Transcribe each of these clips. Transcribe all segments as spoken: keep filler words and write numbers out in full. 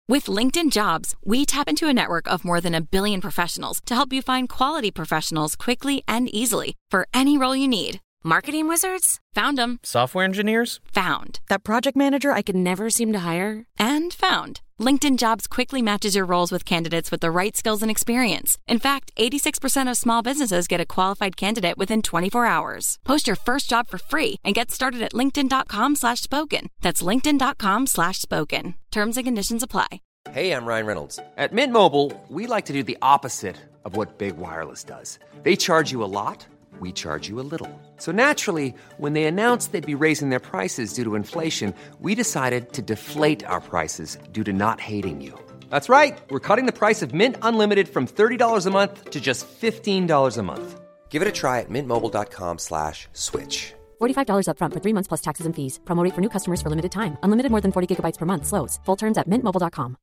With LinkedIn Jobs, we tap into a network of more than a billion professionals to help you find quality professionals quickly and easily for any role you need. Marketing wizards? Found them. Software engineers? Found. That project manager I could never seem to hire? And found. LinkedIn Jobs quickly matches your roles with candidates with the right skills and experience. In fact, eighty-six percent of small businesses get a qualified candidate within twenty-four hours. Post your first job for free and get started at linkedin.com slash spoken. That's linkedin.com slash spoken. Terms and conditions apply. Hey, I'm Ryan Reynolds. At Mint Mobile, we like to do the opposite of what Big Wireless does. They charge you a lot. We charge you a little. So naturally, when they announced they'd be raising their prices due to inflation, we decided to deflate our prices due to not hating you. That's right. We're cutting the price of Mint Unlimited from thirty dollars a month to just fifteen dollars a month. Give it a try at mintmobile.com slash switch. forty-five dollars up front for three months plus taxes and fees. Promo rate for new customers for limited time. Unlimited more than forty gigabytes per month. Slows full terms at mint mobile dot com.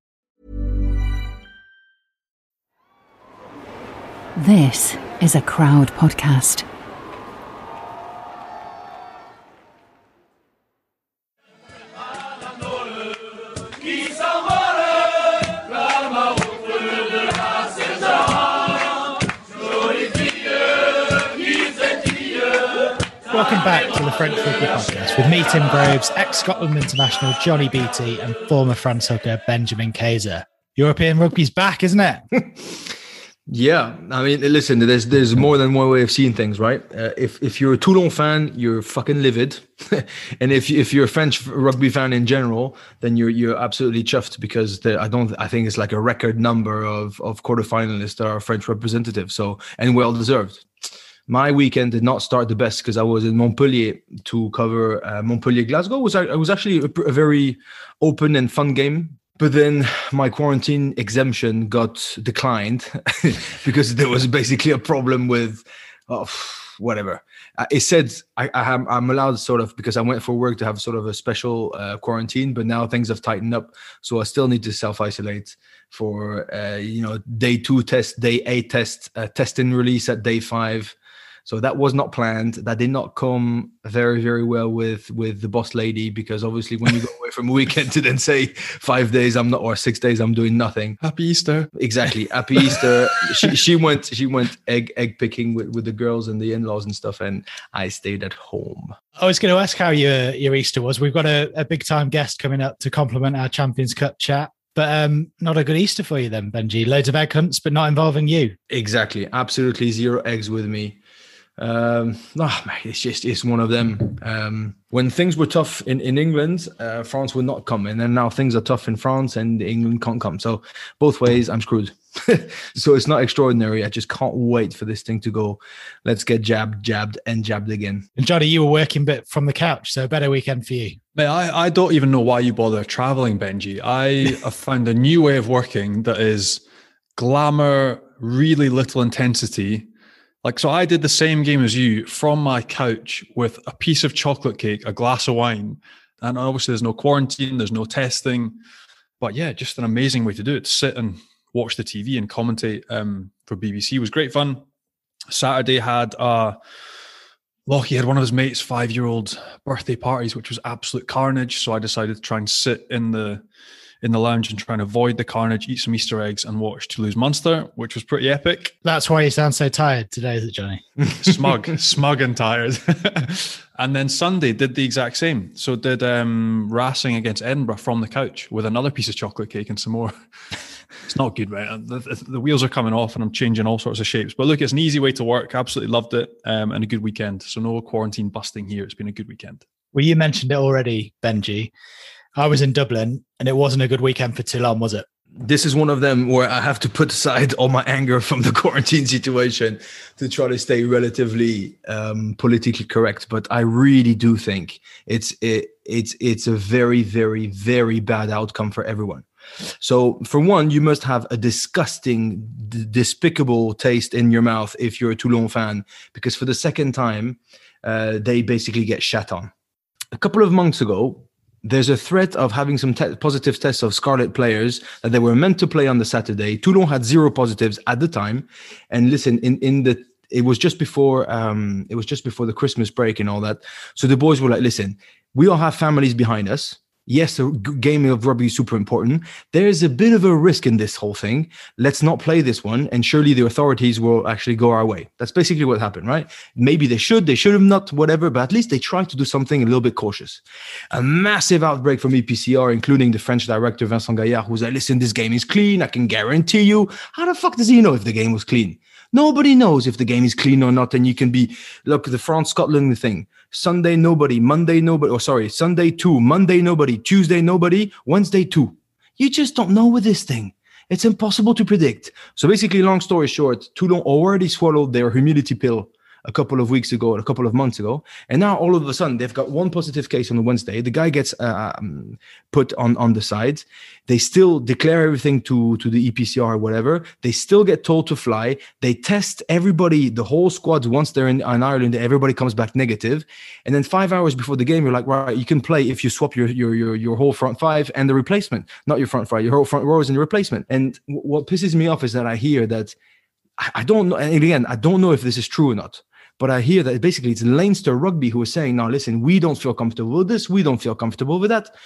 This is a Crowd podcast. Welcome back to the French Rugby Podcast with me, Tim Groves, ex-Scotland international Johnny Beattie and former France hooker Benjamin Kayser. European rugby's back, isn't it? Yeah, I mean, listen, there's there's more than one way of seeing things, right? Uh, if if you're a Toulon fan, you're fucking livid, and if if you're a French rugby fan in general, then you're you're absolutely chuffed because the, I don't I think it's like a record number of of quarterfinalists that are French representatives, so and well deserved. My weekend did not start the best because I was in Montpellier to cover uh, Montpellier-Glasgow. It was, it was actually a, a very open and fun game. But then my quarantine exemption got declined because there was basically a problem with oh, whatever. Uh, it said I, I am, I'm allowed sort of, because I went for work, to have sort of a special uh, quarantine, but now things have tightened up. So I still need to self-isolate for, uh, you know, day two test, day eight test, uh, test and release at day five. So that was not planned. That did not come very, very well with, with the boss lady, because obviously when you go away from a weekend to then say five days I'm not, or six days I'm doing nothing. Happy Easter. Exactly. Happy Easter. she she went she went egg egg picking with, with the girls and the in-laws and stuff, and I stayed at home. I was going to ask how your your Easter was. We've got a, a big time guest coming up to complement our Champions Cup chat. But um, not a good Easter for you then, Benji. Loads of egg hunts, but not involving you. Exactly. Absolutely zero eggs with me. Um, oh, mate, it's just, it's one of them. Um, when things were tough in, in England, uh, France would not come. And then now things are tough in France and England can't come. So both ways, I'm screwed. So it's not extraordinary. I just can't wait for this thing to go. Let's get jabbed, jabbed and jabbed again. And Johnny, you were working bit from the couch, so a better weekend for you. Mate, I, I don't even know why you bother traveling, Benji. I have found a new way of working that is glamour, really little intensity. Like, so I did the same game as you from my couch with a piece of chocolate cake, a glass of wine. And obviously there's no quarantine, there's no testing. But yeah, just an amazing way to do it. To sit and watch the T V and commentate um, for B B C. It was great fun. Saturday had, uh, Lockie had one of his mates' five-year-old birthday parties, which was absolute carnage. So I decided to try and sit in the in the lounge and try and avoid the carnage, eat some Easter eggs and watch Toulouse-Munster, which was pretty epic. That's why you sound so tired today, is it, Johnny? Smug, smug and tired. And then Sunday did the exact same. So did um, Racing against Edinburgh from the couch with another piece of chocolate cake and some more. It's not good, right? The, the, the wheels are coming off and I'm changing all sorts of shapes. But look, it's an easy way to work. Absolutely loved it. Um, and a good weekend. So no quarantine busting here. It's been a good weekend. Well, you mentioned it already, Benji. I was in Dublin and it wasn't a good weekend for Toulon, was it? This is one of them where I have to put aside all my anger from the quarantine situation to try to stay relatively um, politically correct. But I really do think it's it, it's it's a very, very, very bad outcome for everyone. So for one, you must have a disgusting, d- despicable taste in your mouth if you're a Toulon fan, because for the second time, uh, they basically get shat on. A couple of months ago, there's a threat of having some te- positive tests of Scarlet players that they were meant to play on the Saturday. Toulon had zero positives at the time. And listen, in, in the it was just before um, it was just before the Christmas break and all that. So the boys were like, listen, we all have families behind us. Yes, a g- game of rugby is super important. There's a bit of a risk in this whole thing. Let's not play this one, and surely the authorities will actually go our way. That's basically what happened, right? Maybe they should, they should have not, whatever, but at least they tried to do something a little bit cautious. A massive outbreak from E P C R, including the French director, Vincent Gaillard, who's like, listen, this game is clean. I can guarantee you. How the fuck does he know if the game was clean? Nobody knows if the game is clean or not. And you can be, look, the France-Scotland thing. Sunday, nobody. Monday, nobody. Oh, sorry. Sunday, two. Monday, nobody. Tuesday, nobody. Wednesday, two. You just don't know with this thing. It's impossible to predict. So basically, long story short, Toulon already swallowed their humidity pill a couple of weeks ago, or a couple of months ago. And now all of a sudden, they've got one positive case on the Wednesday. The guy gets uh, um, put on, on the side. They still declare everything to, to the E P C R or whatever. They still get told to fly. They test everybody, the whole squad, once they're in, in Ireland, everybody comes back negative. And then five hours before the game, you're like, right, you can play if you swap your your your, your whole front five and the replacement. Not your front five, your whole front rows and the replacement. And w- what pisses me off is that I hear that, I, I don't know, and again, I don't know if this is true or not. But I hear that basically it's Leinster Rugby who is saying, now listen, we don't feel comfortable with this. We don't feel comfortable with that.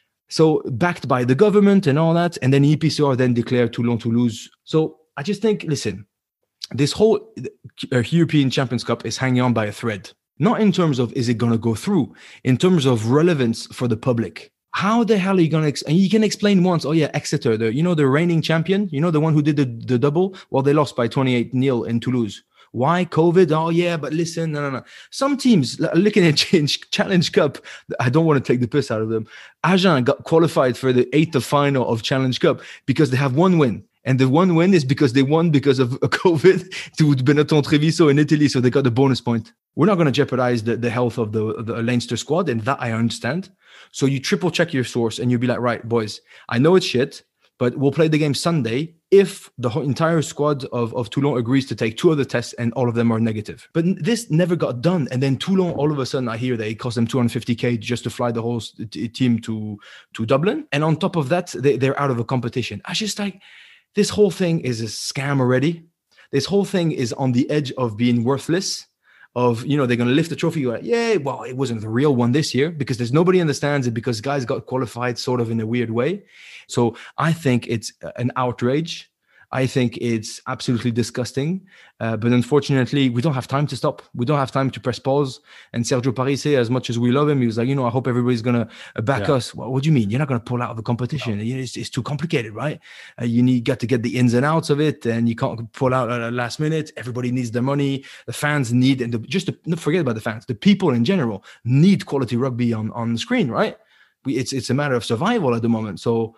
So backed by the government and all that. And then E P C R then declared Toulon to lose. So I just think, listen, this whole uh, European Champions Cup is hanging on by a thread. Not in terms of, is it going to go through? In terms of relevance for the public. How the hell are you going to, ex- and you can explain once, oh yeah, Exeter, the, you know, the reigning champion, you know, the one who did the, the double? Well, they lost by twenty-eight nil in Toulouse. Why? COVID? Oh, yeah, but listen, no, no, no. Some teams, looking at Challenge Cup, I don't want to take the piss out of them. Agen got qualified for the eighth of final of Challenge Cup because they have one win. And the one win is because they won because of COVID to Benetton Treviso in Italy. So they got the bonus point. We're not going to jeopardize the, the health of the, the Leinster squad. And that I understand. So you triple check your source and you'll be like, right, boys, I know it's shit, but we'll play the game Sunday if the whole entire squad of, of Toulon agrees to take two of the tests and all of them are negative. But this never got done. And then Toulon, all of a sudden, I hear that it cost them two hundred fifty K just to fly the whole t- team to, to Dublin. And on top of that, they, they're out of a competition. I just like, this whole thing is a scam already. This whole thing is on the edge of being worthless. Of, you know, they're going to lift the trophy. You're like, yeah, well, it wasn't the real one this year because there's nobody understands it because guys got qualified sort of in a weird way. So I think it's an outrage. I think it's absolutely disgusting. Uh, but unfortunately, we don't have time to stop. We don't have time to press pause. And Sergio Parisse, as much as we love him, he was like, you know, I hope everybody's going to back yeah. us. Well, what do you mean? You're not going to pull out of the competition. No. It's, it's too complicated, right? Uh, you need got to get the ins and outs of it, and you can't pull out at the last minute. Everybody needs their money. The fans need, and the, just to, not forget about the fans, the people in general need quality rugby on, on the screen, right? We, it's, it's a matter of survival at the moment. So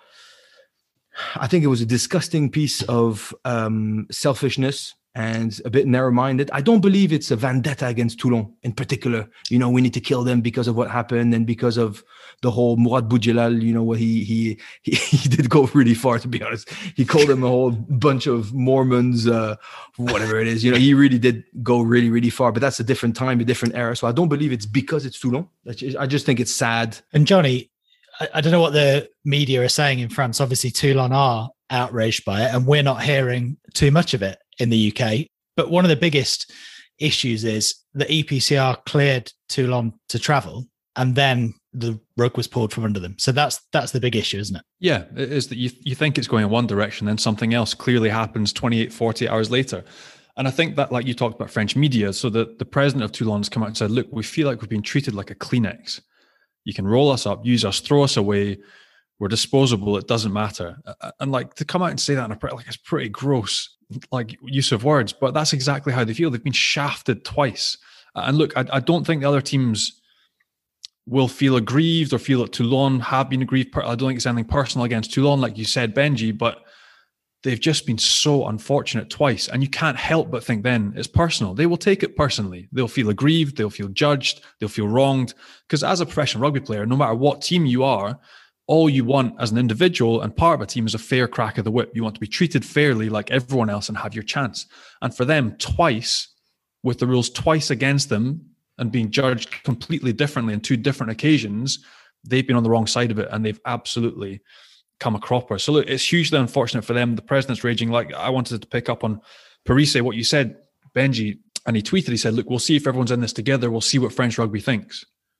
I think it was a disgusting piece of um, selfishness and a bit narrow-minded. I don't believe it's a vendetta against Toulon in particular. You know, we need to kill them because of what happened and because of the whole Mourad Boudjelal, you know, what he, he he he did go really far, to be honest. He called them a whole bunch of Mormons, uh, whatever it is. You know, he really did go really, really far. But that's a different time, a different era. So I don't believe it's because it's Toulon. I just think it's sad. And Johnny, I don't know what the media are saying in France. Obviously, Toulon are outraged by it, and we're not hearing too much of it in the U K. But one of the biggest issues is the E P C R cleared Toulon to travel, and then the rug was pulled from under them. So that's that's the big issue, isn't it? Yeah, it is that you, you think it's going in one direction, then something else clearly happens twenty-eight, forty hours later. And I think that, like you talked about French media, so the, the president of Toulon has come out and said, look, we feel like we've been treated like a Kleenex. You can roll us up, use us, throw us away. We're disposable. It doesn't matter. And like to come out and say that in a like it's pretty gross, like use of words. But that's exactly how they feel. They've been shafted twice. And look, I, I don't think the other teams will feel aggrieved or feel that Toulon have been aggrieved. I don't think it's anything personal against Toulon, like you said, Benji. But they've just been so unfortunate twice. And you can't help but think then it's personal. They will take it personally. They'll feel aggrieved. They'll feel judged. They'll feel wronged. Because as a professional rugby player, no matter what team you are, all you want as an individual and part of a team is a fair crack of the whip. You want to be treated fairly like everyone else and have your chance. And for them, twice, with the rules twice against them and being judged completely differently on two different occasions, they've been on the wrong side of it and they've absolutely come a cropper. So look, it's hugely unfortunate for them. The president's raging. Like I wanted to pick up on Parisse, what you said, Benji, and he tweeted, he said, look, we'll see if everyone's in this together. We'll see what French rugby thinks.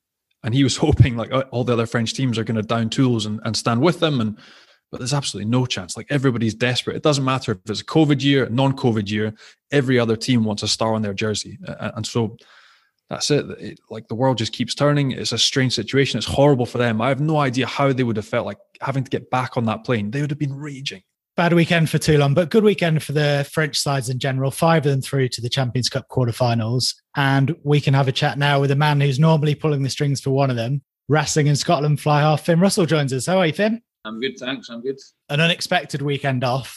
And he was hoping like all the other French teams are going to down tools and, and stand with them. And but there's absolutely no chance. Like everybody's desperate. It doesn't matter if it's a COVID year, non-COVID year. Every other team wants a star on their jersey, and, and so that's it. it. Like the world just keeps turning. It's a strange situation. It's horrible for them. I have no idea how they would have felt like having to get back on that plane. They would have been raging. Bad weekend for Toulon, but good weekend for the French sides in general. Five of them through to the Champions Cup quarterfinals. And we can have a chat now with a man who's normally pulling the strings for one of them. Racing in Scotland fly half Finn Russell joins us. How are you, Finn? I'm good, thanks. I'm good. An unexpected weekend off,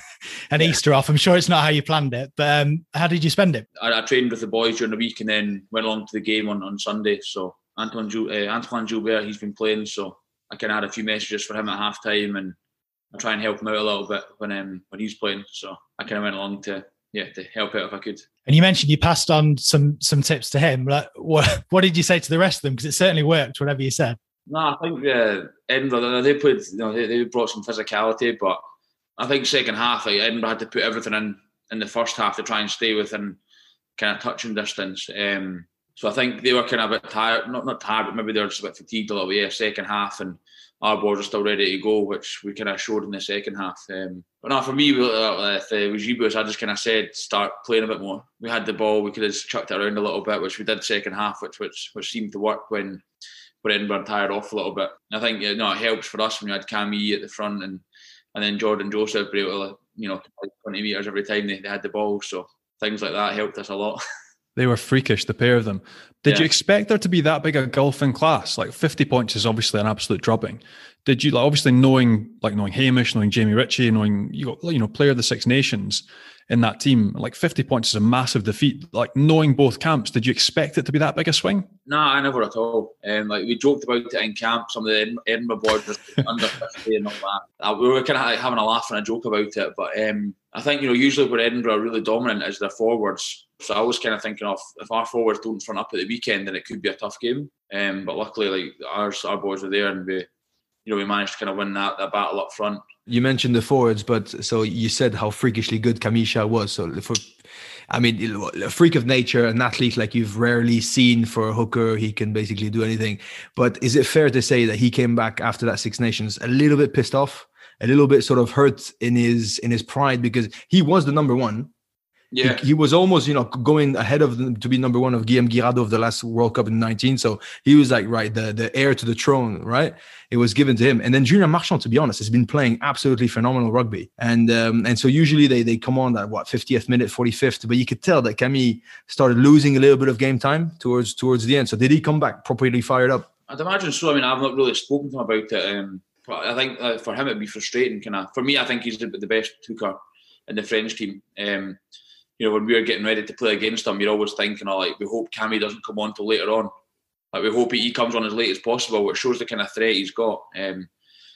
an yeah. Easter off. I'm sure it's not how you planned it, but um, how did you spend it? I, I trained with the boys during the week and then went along to the game on, on Sunday. So Antoine, Gil- uh, Antoine Gilbert, he's been playing, so I can add a few messages for him at half time, and I try and help him out a little bit when um, when he's playing. So I kind of went along to yeah to help out if I could. And you mentioned you passed on some some tips to him. Like, what what did you say to the rest of them? Because it certainly worked, whatever you said. No, I think uh, Edinburgh, they played, you know, they, they brought some physicality, but I think second half, like, Edinburgh had to put everything in in the first half to try and stay within kind of touching distance. Um, so I think they were kind of a bit tired, not not tired, but maybe they were just a bit fatigued a little bit, yeah, second half, and our boys are still ready to go, which we kind of showed in the second half. Um, but no, for me, with, uh, with Gibus, I just kind of said, start playing a bit more. We had the ball, we could have chucked it around a little bit, which we did second half, which which, which seemed to work when But Edinburgh tired off a little bit. I think you know, it helps for us when you had Camille at the front and and then Jordan Joseph were able to, you know, twenty metres every time they, they had the ball. So things like that helped us a lot. They were freakish, the pair of them. Did yeah. you expect there to be that big a gulf in class? Like fifty points is obviously an absolute drubbing. Did you, like, obviously knowing like knowing Hamish, knowing Jamie Ritchie, knowing you got, you know, player of the Six Nations in that team, like fifty points is a massive defeat. Like knowing both camps, did you expect it to be that big a swing? No, I never at all. Um, like we joked about it in camp. Some of the Edinburgh boys were under fifty and all that. Uh, we were kind of having a laugh and a joke about it. But um, I think, you know, usually where Edinburgh are really dominant is their forwards. So I was kind of thinking of, if our forwards don't front up at the weekend, then it could be a tough game. Um, but luckily, like ours, our boys were there, and we, you know, we managed to kind of win that, that battle up front. You mentioned the forwards, but so you said how freakishly good Kamisha was. So for, I mean, a freak of nature, an athlete like you've rarely seen for a hooker. He can basically do anything. But is it fair to say that he came back after that Six Nations a little bit pissed off, a little bit sort of hurt in his in his pride, because he was the number one? Yeah, he, he was almost, you know, going ahead of them to be number one of Guillaume Guirado of the last World Cup in nineteen. So he was like, right, the, the heir to the throne, right? It was given to him. And then Julien Marchand, to be honest, has been playing absolutely phenomenal rugby. And um, and so usually they they come on at what, fiftieth minute, forty-fifth. But you could tell that Camille started losing a little bit of game time towards towards the end. So did he come back properly fired up? I'd imagine so. I mean, I've not really spoken to him about it. Um, but I think uh, for him it'd be frustrating. Kind of for me, I think he's the, the best hooker in the French team. Um, You know, when we were getting ready to play against them, you're always thinking, oh, like, we hope Cammy doesn't come on till later on. Like, we hope he, he comes on as late as possible, which shows the kind of threat he's got. Um,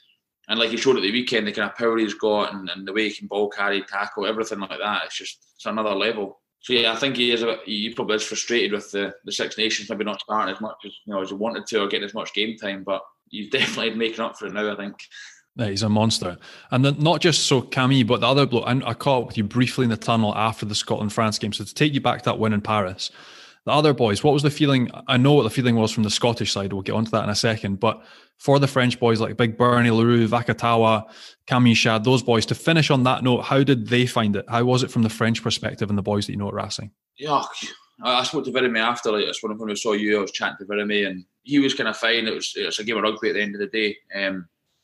and like he showed at the weekend, the kind of power he's got and, and the way he can ball carry, tackle, everything like that. It's just, it's another level. So yeah, I think he is a bit, he probably is frustrated with the, the Six Nations maybe not starting as much as, you know, as he wanted to, or getting as much game time, but he's definitely making up for it now, I think. Yeah, he's a monster. And then not just so Camille, but the other bloke, I, I caught up with you briefly in the tunnel after the Scotland-France game. So to take you back to that win in Paris, the other boys, what was the feeling? I know what the feeling was from the Scottish side. We'll get onto that in a second. But for the French boys like Big Bernie, Leroux, Vakatawa, Camille Shad, those boys, to finish on that note, how did they find it? How was it from the French perspective and the boys that you know at Racing? Yeah, I spoke to Virame after, like, when we saw you, I was chatting to Virame, and he was kind of fine. It was, it was a game of rugby at the end of the day. Um,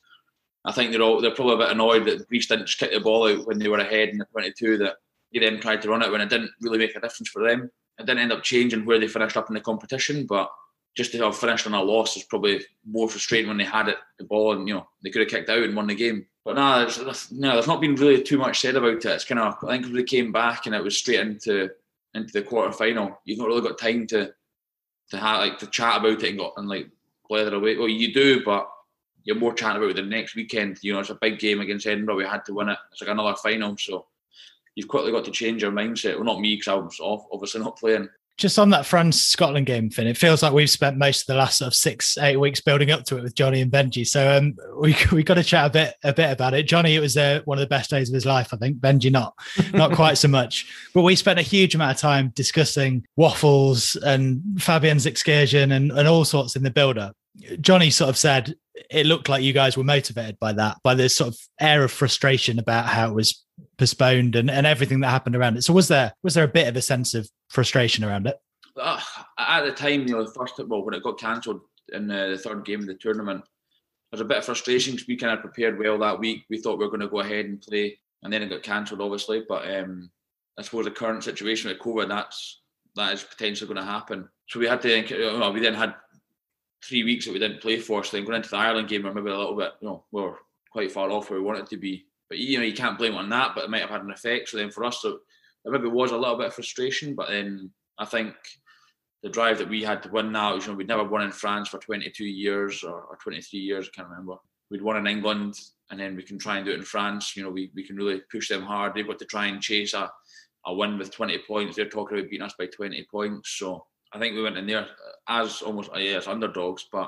I think they're all, they're probably a bit annoyed that Greece didn't just kick the ball out when they were ahead in the twenty-two, that he then tried to run it when it didn't really make a difference for them. It didn't end up changing where they finished up in the competition, but just to have finished on a loss is probably more frustrating when they had it, the ball, and, you know, they could have kicked out and won the game. But no, there's, no, there's not been really too much said about it. It's kind of, I think if they came back and it was straight into into the quarter final, you've not really got time to to have like to chat about it and got and like blather away. Well, you do, but you're more chatting about it the next weekend. You know, it's a big game against Edinburgh. We had to win it. It's like another final. So you've quickly got to change your mindset. Well, not me, because I was off, obviously not playing. Just on that France-Scotland game, Finn, it feels like we've spent most of the last sort of six, eight weeks building up to it with Johnny and Benji. So um, we we got to chat a bit a bit about it. Johnny, it was uh, one of the best days of his life, I think. Benji, not not quite so much. But we spent a huge amount of time discussing waffles and Fabian's excursion and, and all sorts in the build-up. Johnny sort of said it looked like you guys were motivated by that, by this sort of air of frustration about how it was postponed and, and everything that happened around it. So was there was there a bit of a sense of frustration around it? Uh, at the time, you know, the first well, when it got cancelled in uh, the third game of the tournament, there was a bit of frustration because we kind of prepared well that week. We thought we were going to go ahead and play, and then it got cancelled, obviously. But um, I suppose the current situation with COVID, that's that is potentially going to happen. So we had to, you know, we then had three weeks that we didn't play for. So then going into the Ireland game, we're maybe a little bit, you know, we we're quite far off where we wanted to be. But you know, you can't blame it on that, but it might have had an effect. So then for us, so there maybe was a little bit of frustration. But then I think the drive that we had to win now, you know, we'd never won in France for twenty-two years or, or twenty-three years, I can't remember. We'd won in England, and then we can try and do it in France. You know, we, we can really push them hard. They've got to try and chase a, a win with twenty points. They're talking about beating us by twenty points. So I think we went in there as almost, yeah, as underdogs, but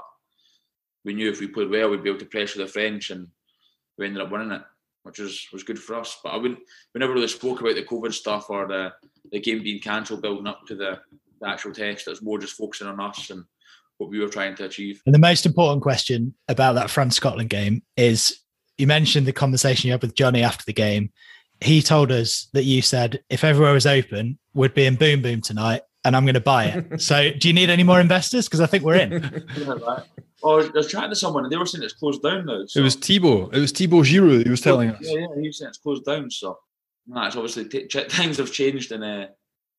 we knew if we played well, we'd be able to pressure the French, and we ended up winning it, which was, was good for us. But I wouldn't, we never really spoke about the COVID stuff or the, the game being cancelled building up to the, the actual test. It was more just focusing on us and what we were trying to achieve. And the most important question about that France-Scotland game is, you mentioned the conversation you had with Johnny after the game. He told us that you said, if everywhere was open, we'd be in Boom Boom tonight and I'm going to buy it. So do you need any more investors? Because I think we're in. Yeah, right. Oh, I was chatting to someone and they were saying it's closed down now. So. It was Thibaut. It was Thibaut Giroud he was telling us. Yeah, yeah, he was saying it's closed down. So nah, it's obviously t- t- things have changed in uh,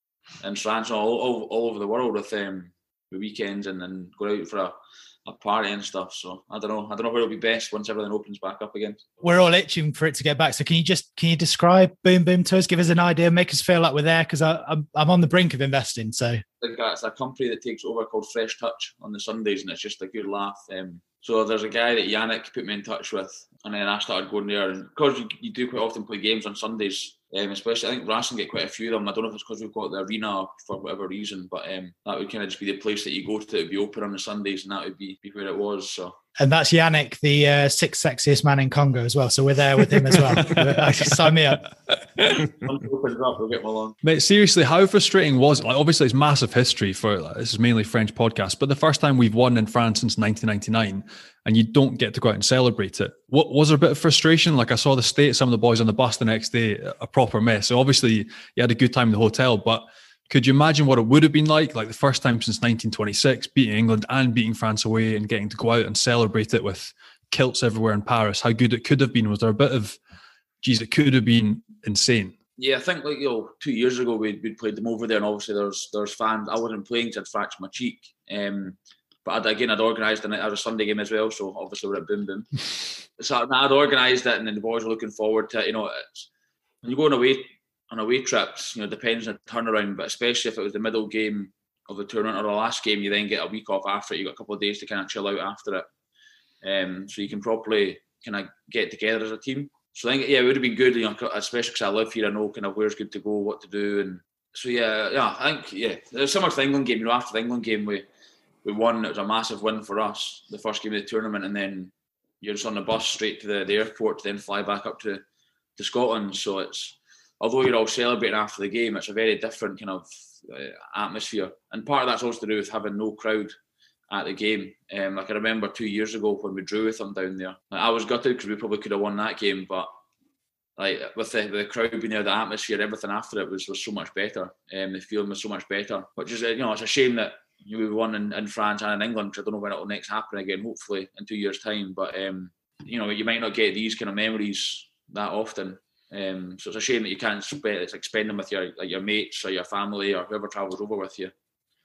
in France all, all all over the world with um, the weekends and then go out for a, a party and stuff. So I don't know. I don't know where it'll be best once everything opens back up again. We're all itching for it to get back. So can you just can you describe Boom Boom to us? Give us an idea. Make us feel like we're there, because I'm I'm on the brink of investing. So I think it's a company that takes over called Fresh Touch on the Sundays, and it's just a good laugh. Um, so there's a guy that Yannick put me in touch with, and then I started going there. And because you, you do quite often play games on Sundays, um, especially I think Racing get quite a few of them. I don't know if it's because we've got the arena for whatever reason, but um, that would kind of just be the place that you go to that would be open on the Sundays, and that would be, be where it was. So. And that's Yannick, the uh, sixth sexiest man in Congo as well. So we're there with him as well. Sign me up. Once it opens up, we'll get him along. Mate, seriously, how frustrating was it? Like, obviously, it's massive history for like, this is mainly French podcast, but the first time we've won in France since nineteen ninety-nine, and you don't get to go out and celebrate it. What was there a bit of frustration? Like I saw the state, some of the boys on the bus the next day, a proper mess. So obviously, you had a good time in the hotel, but could you imagine what it would have been like, like the first time since nineteen twenty-six, beating England and beating France away and getting to go out and celebrate it with kilts everywhere in Paris? How good it could have been? Was there a bit of, geez, it could have been insane? Yeah, I think like, you know, two years ago we'd, we'd played them over there, and obviously there's there's fans. I wasn't playing because I'd fractured my cheek. Um, but I'd, again, I'd organised it. I had a Sunday game as well, so obviously we're at Boom Boom. So I'd organised it, and then the boys were looking forward to it. You know, it's, when you go on away on away trips, you know, it depends on the turnaround, but especially if it was the middle game of the tournament or the last game, you then get a week off after it. You got a couple of days to kind of chill out after it, um, so you can properly kind of get together as a team. So I think, yeah, it would have been good, you know, especially because I live here. I know kind of where's good to go, what to do, and so yeah, yeah. I think yeah, there's similar to the England game. You know, after the England game, we we won. It was a massive win for us, the first game of the tournament, and then you're just on the bus straight to the, the airport to then fly back up to to Scotland. So it's, although you're all celebrating after the game, it's a very different kind of uh, atmosphere, and part of that's also to do with having no crowd at the game. Um, like I remember two years ago when we drew with them down there. Like, I was gutted because we probably could have won that game, but like with the, the crowd being there, the atmosphere, everything after it was, was so much better. Um, the feeling was so much better. Which is, you know, it's a shame that we won in, in France and in England, because I don't know when it will next happen again, hopefully in two years' time. But, um, you know, you might not get these kind of memories that often. Um, so it's a shame that you can't spend, it's like spend them with your like your mates or your family or whoever travels over with you.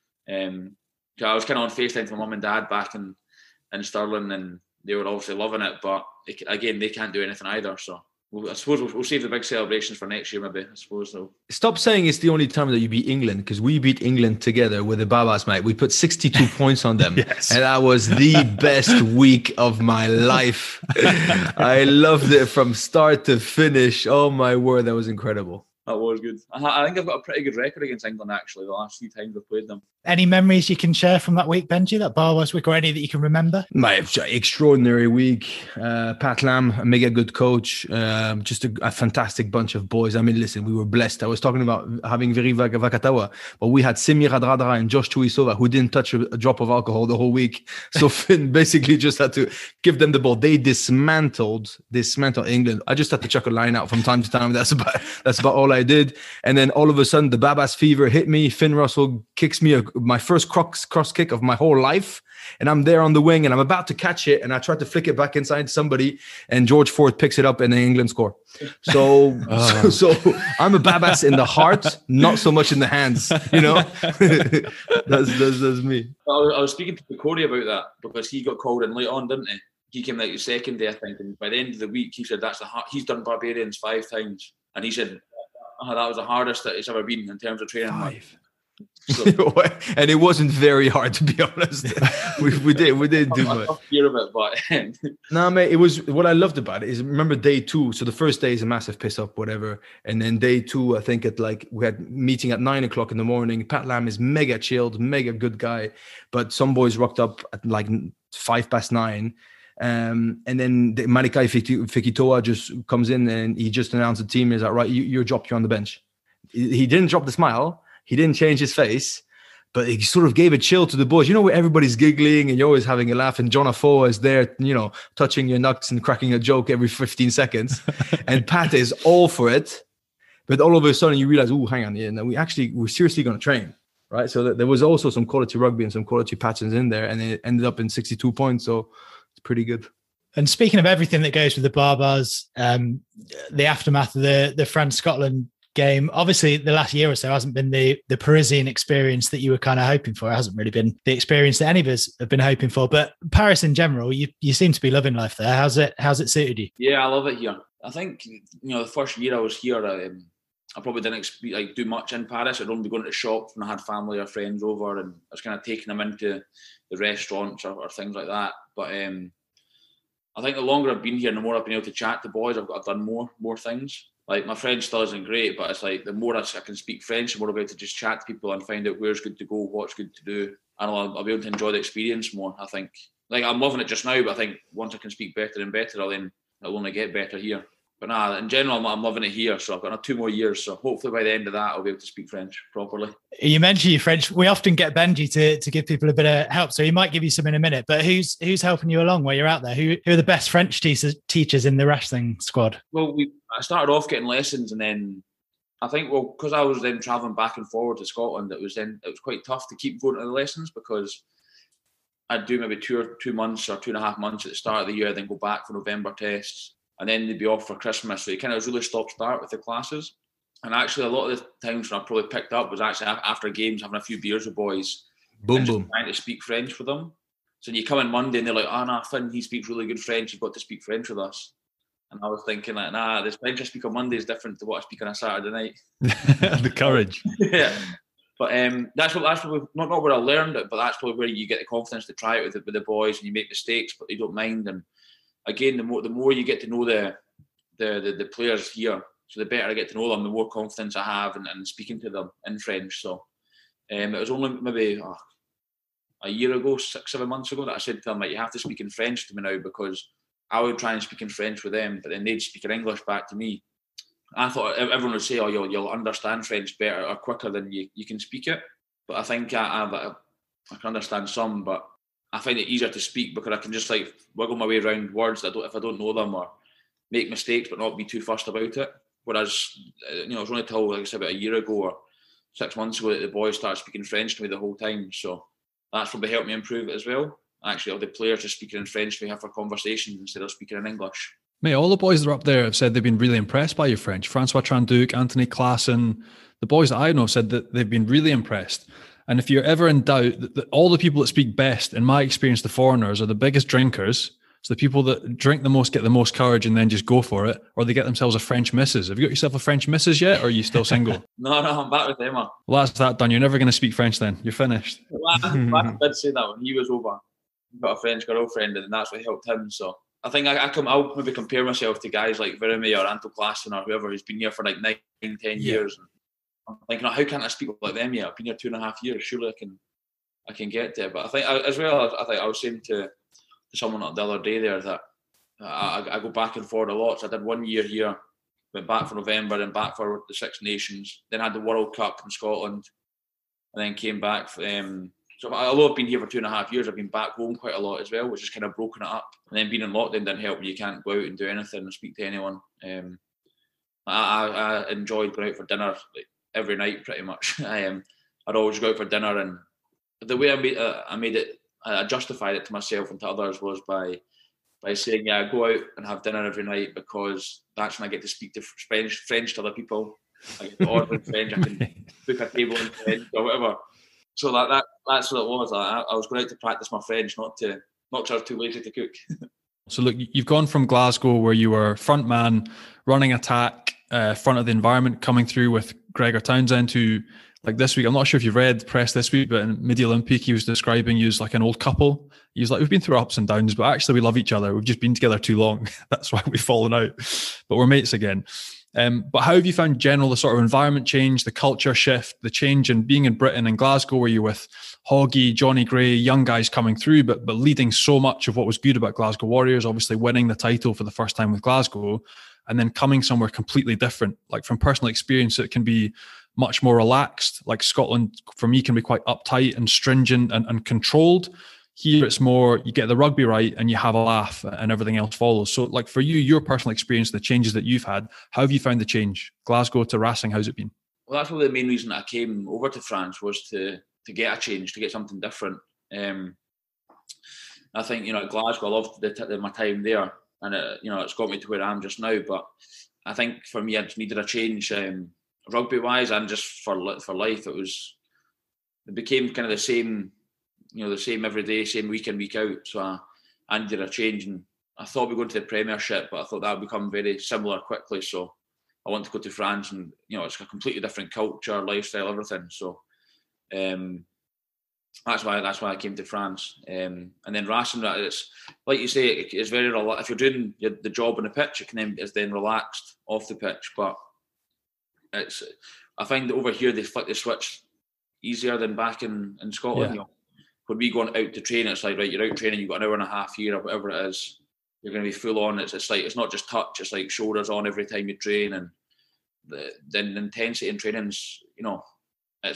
Um, so I was kind of on FaceTime with my mum and dad back in, in Stirling, and they were obviously loving it, but they, again, they can't do anything either. So we'll, I suppose we'll, we'll save the big celebrations for next year, maybe. I suppose so. Stop saying it's the only time that you beat England, because we beat England together with the Babas, mate. We put sixty-two points on them. Yes. And that was the best week of my life. I loved it from start to finish. Oh my word, that was incredible. That was good. I, I think I've got a pretty good record against England, actually, the last few times I've played them. Any memories you can share from that week, Benji, that Barbers week, or any that you can remember? My extraordinary week. Uh, Pat Lam, a mega good coach. Um, just a, a fantastic bunch of boys. I mean, listen, we were blessed. I was talking about having Viri Vakatawa, but we had Simi Radradra and Josh Tuisova, who didn't touch a, a drop of alcohol the whole week. So Finn basically just had to give them the ball. They dismantled, dismantled England. I just had to chuck a line out from time to time. That's about, that's about all I did. And then all of a sudden, the Babas fever hit me. Finn Russell kicks me a, my first cross, cross kick of my whole life. And I'm there on the wing and I'm about to catch it. And I try to flick it back inside somebody. And George Ford picks it up and then England score. So, oh. so, so I'm a Babas in the heart, not so much in the hands, you know? that's, that's, that's me. I was, I was speaking to Corey about that because he got called in late on, didn't he? He came out the second day, I think. And by the end of the week, he said that's the hard, he's done Barbarians five times. And he said, oh, that was the hardest that it's ever been in terms of training. Five. So, and it wasn't very hard, to be honest. we, we did we didn't do much. Hear of it, but no, mate. It was what I loved about it is remember day two. So the first day is a massive piss up, whatever, and then day two, I think at like we had meeting at nine o'clock in the morning. Pat Lam is mega chilled, mega good guy, but some boys rocked up at like five past nine. Um, and then the Marikai Fekitoa just comes in and he just announced the team is that right, you, you're dropped, you're on the bench. He didn't drop the smile. He didn't change his face, but he sort of gave a chill to the boys. You know, where everybody's giggling and you're always having a laugh, and John Afoa is there, you know, touching your nuts and cracking a joke every fifteen seconds. And Pat is all for it. But all of a sudden you realize, oh, hang on, yeah, no, we actually, we're seriously going to train, right? So there was also some quality rugby and some quality patterns in there, and it ended up in sixty-two points. So it's pretty good. And speaking of everything that goes with the Barbars, um, the aftermath of the, the France-Scotland game, obviously the last year or so hasn't been the the Parisian experience that you were kind of hoping for. It hasn't really been the experience that any of us have been hoping for, but Paris in general, you you seem to be loving life there. How's it how's it suited you? Yeah, I love it here. I think, you know, the first year I was here, I, um, I probably didn't expe- like do much in Paris. I'd only be going to the shops when I had family or friends over, and I was kind of taking them into the restaurants or, or things like that. But um, I think the longer I've been here, the more I've been able to chat to boys, I've got I've done more more things. Like, my French still isn't great, but it's like the more I can speak French, the more I'll be able to just chat to people and find out where's good to go, what's good to do. And I'll, I'll be able to enjoy the experience more, I think. Like, I'm loving it just now, but I think once I can speak better and better, I'll then it'll only get better here. But nah, in general, I'm, I'm loving it here. So I've got another two more years. So hopefully by the end of that, I'll be able to speak French properly. You mentioned your French. We often get Benji to, to give people a bit of help. So he might give you some in a minute. But who's who's helping you along while you're out there? Who, who are the best French teachers, teachers in the wrestling squad? Well, we I started off getting lessons, and then I think, well, because I was then travelling back and forward to Scotland, it was then it was quite tough to keep going to the lessons because I'd do maybe two or two months or two and a half months at the start of the year, then go back for November tests. And then they'd be off for Christmas. So you kind of really stop start with the classes. And actually, a lot of the times when I probably picked up was actually after games, having a few beers with boys. Boom, boom. Trying to speak French with them. So you come in Monday and they're like, oh, nah, Finn, he speaks really good French. You've got to speak French with us. And I was thinking, like, nah, the French I speak on Monday is different to what I speak on a Saturday night. The courage. Yeah. But um, that's what that's probably not, not where I learned it, but that's probably where you get the confidence to try it with the, with the boys, and you make mistakes, but they don't mind. And again, the more the more you get to know the the the, the players here, so the better I get to know them, the more confidence I have in, in speaking to them in French. So um, it was only maybe oh, a year ago, six, seven months ago, that I said to them, like, you have to speak in French to me now, because I would try and speak in French with them, but then they'd speak in English back to me. I thought everyone would say, oh, you'll, you'll understand French better or quicker than you, you can speak it. But I think I, I, I can understand some, but I find it easier to speak because I can just like wiggle my way around words that I don't, if I don't know them, or make mistakes but not be too fussed about it. Whereas, you know, it was only till, like I said, about a year ago or six months ago that the boys started speaking French to me the whole time. So that's probably helped me improve it as well. Actually, all the players are speaking in French we have for conversations instead of speaking in English. Mate, all the boys that are up there have said they've been really impressed by your French. Francois Tranduc, Anthony Claassen, the boys that I know have said that they've been really impressed. And if you're ever in doubt, that, that all the people that speak best, in my experience, the foreigners are the biggest drinkers. So the people that drink the most get the most courage and then just go for it, or they get themselves a French missus. Have you got yourself a French missus yet, or are you still single? no, no, I'm back with Emma. Well, that's that done. You're never going to speak French then. You're finished. Well, I did say that when he was over. He got a French girlfriend, and that's what helped him. So I think I, I come, I'll maybe compare myself to guys like Virame or Anto Klassen or whoever who's been here for like nine, ten yeah. years. And I'm thinking, oh, how can't I speak like them yet? I've been here two and a half years. Surely I can, I can get there. But I think, as well, I think I was saying to, to someone the other day there that I, I go back and forward a lot. So I did one year here, went back for November and back for the Six Nations. Then had the World Cup in Scotland, and then came back. Um, so although I've been here for two and a half years, I've been back home quite a lot as well, which has kind of broken it up. And then being in lockdown didn't help when you can't go out and do anything or speak to anyone. Um, I, I enjoyed going out for dinner like every night pretty much. I um, I'd always go out for dinner, and the way I made uh, I made it, I justified it to myself and to others was by by saying, yeah, I go out and have dinner every night because that's when I get to speak to French French to other people. I get to order in French. I can book a table in French or whatever. So that, that that's what it was. I, I was going out to practice my French, not to not because I was too lazy to cook. So look, you've gone from Glasgow, where you were front man, running attack, uh, front of the environment, coming through with Gregor Townsend, who, like this week, I'm not sure if you've read press this week, but in Midi Olympique, he was describing you as like an old couple. He was like, we've been through ups and downs, but actually we love each other. We've just been together too long. That's why we've fallen out, but we're mates again. Um, but how have you found general, the sort of environment change, the culture shift, the change in being in Britain and Glasgow, where you're with Hoggy, Johnny Gray, young guys coming through, but but leading so much of what was good about Glasgow Warriors, obviously winning the title for the first time with Glasgow, and then coming somewhere completely different. Like from personal experience, it can be much more relaxed. Like Scotland, for me, can be quite uptight and stringent and, and controlled. Here it's more, you get the rugby right and you have a laugh and everything else follows. So like for you, your personal experience, the changes that you've had, how have you found the change? Glasgow to Racing, how's it been? Well, that's probably the main reason I came over to France, was to to get a change, to get something different. Um, I think, you know, at Glasgow, I loved the, the, my time there, and it, you know, it's got me to where I am just now. But I think for me, I just needed a change, um, rugby-wise and just for for life. It was, it became kind of the same, you know, the same every day, same week in, week out. So I, I needed a change, and I thought we'd go to the Premiership, but I thought that would become very similar quickly. So I want to go to France, and, you know, it's a completely different culture, lifestyle, everything. So um, that's why that's why I came to France. Um, and then Racing, it's like you say, it's very relaxed. If you're doing the job on the pitch, it can then, it's then relaxed off the pitch. But it's, I find that over here they flick the switch easier than back in, in Scotland. Yeah. You know, when we going out to train, it's like, right, you're out training, you've got an hour and a half here or whatever it is. You're going to be full on. It's, it's like, it's not just touch, it's like shoulders on every time you train. And the, the intensity in training's, you know, it's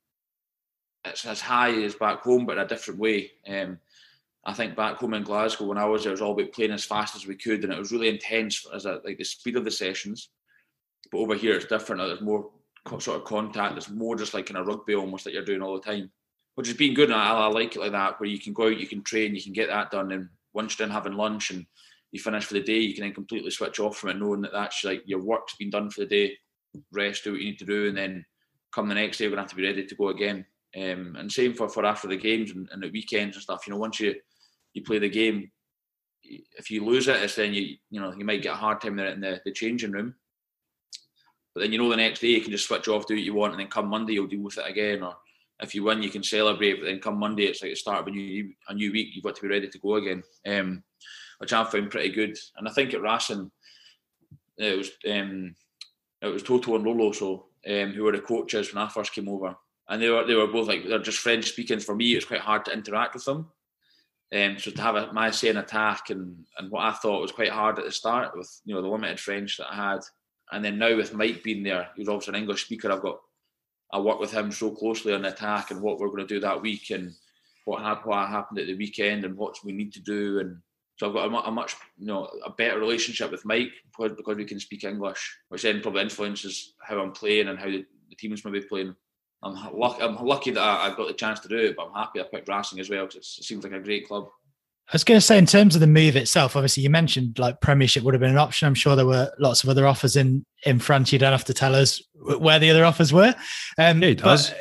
it's as high as back home, but in a different way. Um, I think back home in Glasgow, when I was there, it was all about playing as fast as we could, and it was really intense as a, like the speed of the sessions. But over here, it's different. There's more sort of contact. It's more just like in a rugby almost that you're doing all the time, which has been good. And I, I like it like that, where you can go out, you can train, you can get that done, and once you're done having lunch and you finish for the day, you can then completely switch off from it, knowing that that's like your work's been done for the day, rest, do what you need to do, and then come the next day, we're going to have to be ready to go again. Um, and same for, for after the games and, and the weekends and stuff. You know, once you, you play the game, if you lose it, it's then you you know you might get a hard time there in the, the changing room. But then you know the next day you can just switch off, do what you want, and then come Monday you'll deal with it again. Or if you win, you can celebrate. But then come Monday, it's like the start of a new a new week. You've got to be ready to go again, um, which I've found pretty good. And I think at Racing, it was um, it was Toto and Lolo, so um, who were the coaches when I first came over. And they were they were both like, they're just French speaking. For me, it was quite hard to interact with them. Um, so to have a, my say in attack and, and what I thought was quite hard at the start with, you know, the limited French that I had. And then now with Mike being there, he was obviously an English speaker. I've got, I work with him so closely on the attack and what we're going to do that week and what happened, what happened at the weekend and what we need to do. And so I've got a, a much, you know, a better relationship with Mike because, because we can speak English, which then probably influences how I'm playing and how the, the team's maybe playing. I'm lucky, I'm lucky that I, I got the chance to do it, but I'm happy I picked Racing as well because it seems like a great club. I was going to say, in terms of the move itself, obviously you mentioned like Premiership would have been an option. I'm sure there were lots of other offers in, in France. You don't have to tell us where the other offers were. Um, yeah, it does.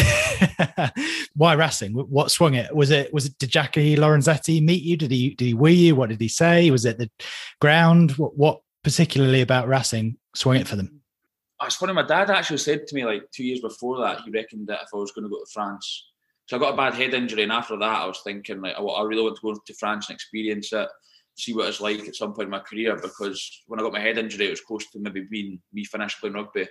Why Racing? What swung it? Was it? Was it? Did Jackie Lorenzetti meet you? Did he? Did he woo you? What did he say? Was it the ground? What, what particularly about Racing swung it for them? It's funny, my dad actually said to me like two years before that, he reckoned that if I was going to go to France. So I got a bad head injury, and after that I was thinking like, I really want to go to France and experience it. see what it's like at some point in my career, because when I got my head injury, it was close to maybe being me finished playing rugby.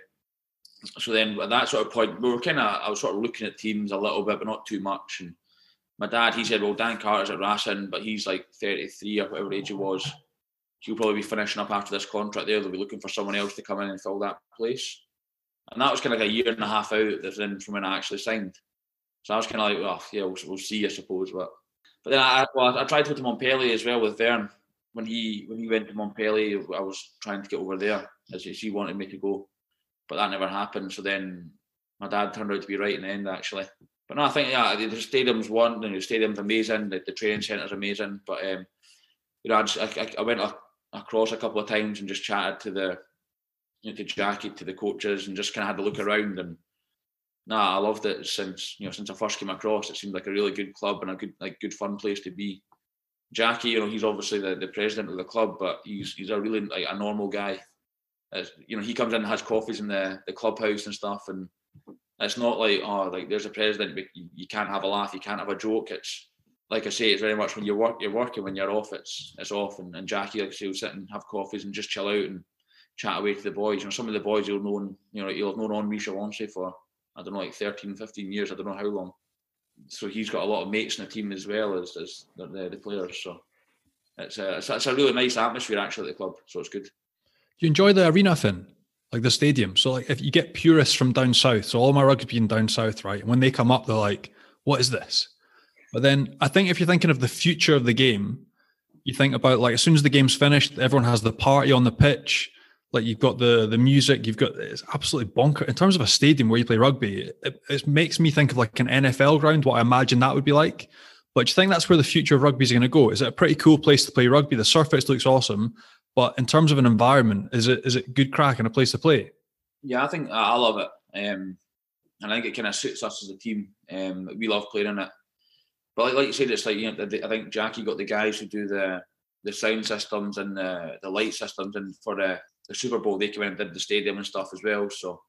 So then at that sort of point, we were kind of, I was sort of looking at teams a little bit, but not too much. And my dad, he said, well, Dan Carter's at Racing, but he's like thirty-three or whatever age he was. He'll probably be finishing up after this contract there. They'll be looking for someone else to come in and fill that place. And that was kind of like a year and a half out then from when I actually signed. So I was kind of like, well, yeah, we'll, we'll see, I suppose. But but then I, well, I tried to go to Montpellier as well with Vern. When he when he went to Montpellier, I was trying to get over there as he wanted me to go. But that never happened. So then my dad turned out to be right in the end, actually. But no, I think, yeah, the stadium's one, and the stadium's amazing, the, the training centre's amazing. But, um, you know, I, just, I, I went across a couple of times and just chatted to the, you know, to Jackie, to the coaches, and just kind of had a look around. And nah, I loved it since, you know, since I first came across. It seemed like a really good club and a good, like, good fun place to be. Jackie, you know, he's obviously the, the president of the club, but he's he's a really, like, a normal guy. It's, you know, he comes in and has coffees in the, the clubhouse and stuff, and it's not like, oh, like there's a president, but you, you can't have a laugh, you can't have a joke. It's like I say, it's very much when you work, you're working. When you're off, it's it's off. And, and Jackie, like I say, will sit and have coffees and just chill out and chat away to the boys. You know, some of the boys you'll know, you know, you'll have known Henri Chalonce for, I don't know, like thirteen, fifteen years. I don't know how long. So he's got a lot of mates in the team as well as, as the, the, the players. So it's a, it's, it's a really nice atmosphere actually at the club. So it's good. Do you enjoy the arena, Finn? Like the stadium? So like if you get purists from down south, so all my rugby being down south, right? And when they come up, they're like, what is this? But then I think if you're thinking of the future of the game, you think about like as soon as the game's finished, everyone has the party on the pitch. Like you've got the the music, you've got, it's absolutely bonkers. In terms of a stadium where you play rugby, it, it makes me think of like an N F L ground, what I imagine that would be like. But do you think that's where the future of rugby is going to go? Is it a pretty cool place to play rugby? The surface looks awesome. But in terms of an environment, is it is it good crack and a place to play? Yeah, I think I love it. Um, and I think it kind of suits us as a team. Um, we love playing in it. But like, like you said, it's like, you know, I think Jackie got the guys who do the the sound systems and the, the light systems, and for the, the Super Bowl, they came in and did the stadium and stuff as well. So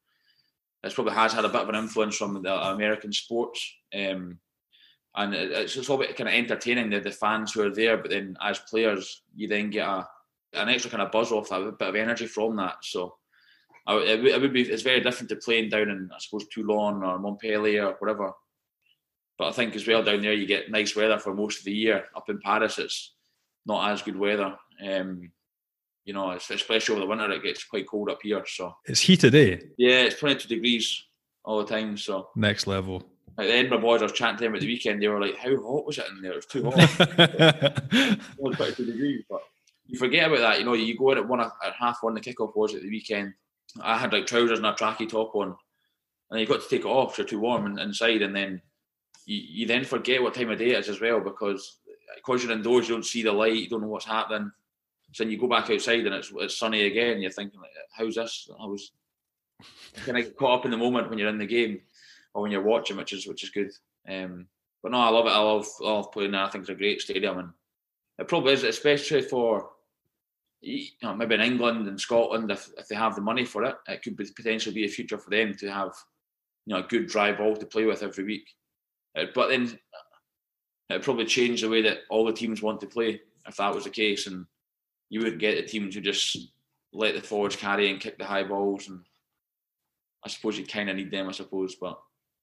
it probably has had a bit of an influence from the American sports. Um, and it, it's just all bit kind of entertaining, the, the fans who are there. But then as players, you then get a an extra kind of buzz off that, a bit of energy from that. So I, it, it would be, it's very different to playing down in, I suppose, Toulon or Montpellier or whatever. But I think as well down there you get nice weather for most of the year. Up in Paris, it's not as good weather. Um, you know, especially over the winter, it gets quite cold up here. So it's heated, eh? Yeah, it's twenty-two degrees all the time. So next level. Like the Edinburgh boys, I was chatting to them at the weekend. They were like, "How hot was it in there? It was too hot." It was twenty-two degrees, but you forget about that. You know, you go in at one at half one. The kickoff was at the weekend. I had like trousers and a tracky top on, and you got to take it off. You're too warm inside, and then you, you then forget what time of day it is as well, because because you're indoors, you don't see the light, you don't know what's happening. So then you go back outside and it's it's sunny again. You're thinking, like, how's this? I was kind of caught up in the moment when you're in the game or when you're watching, which is which is good. Um, but no, I love it. I love, I love playing there. I think it's a great stadium, and it probably is, especially for, you know, maybe in England and Scotland, if, if they have the money for it, it could be, potentially be a future for them to have, you know, a good dry ball to play with every week. Uh, but then it'd probably change the way that all the teams want to play if that was the case, and you wouldn't get the teams who just let the forwards carry and kick the high balls. And I suppose you kind of need them, I suppose, but.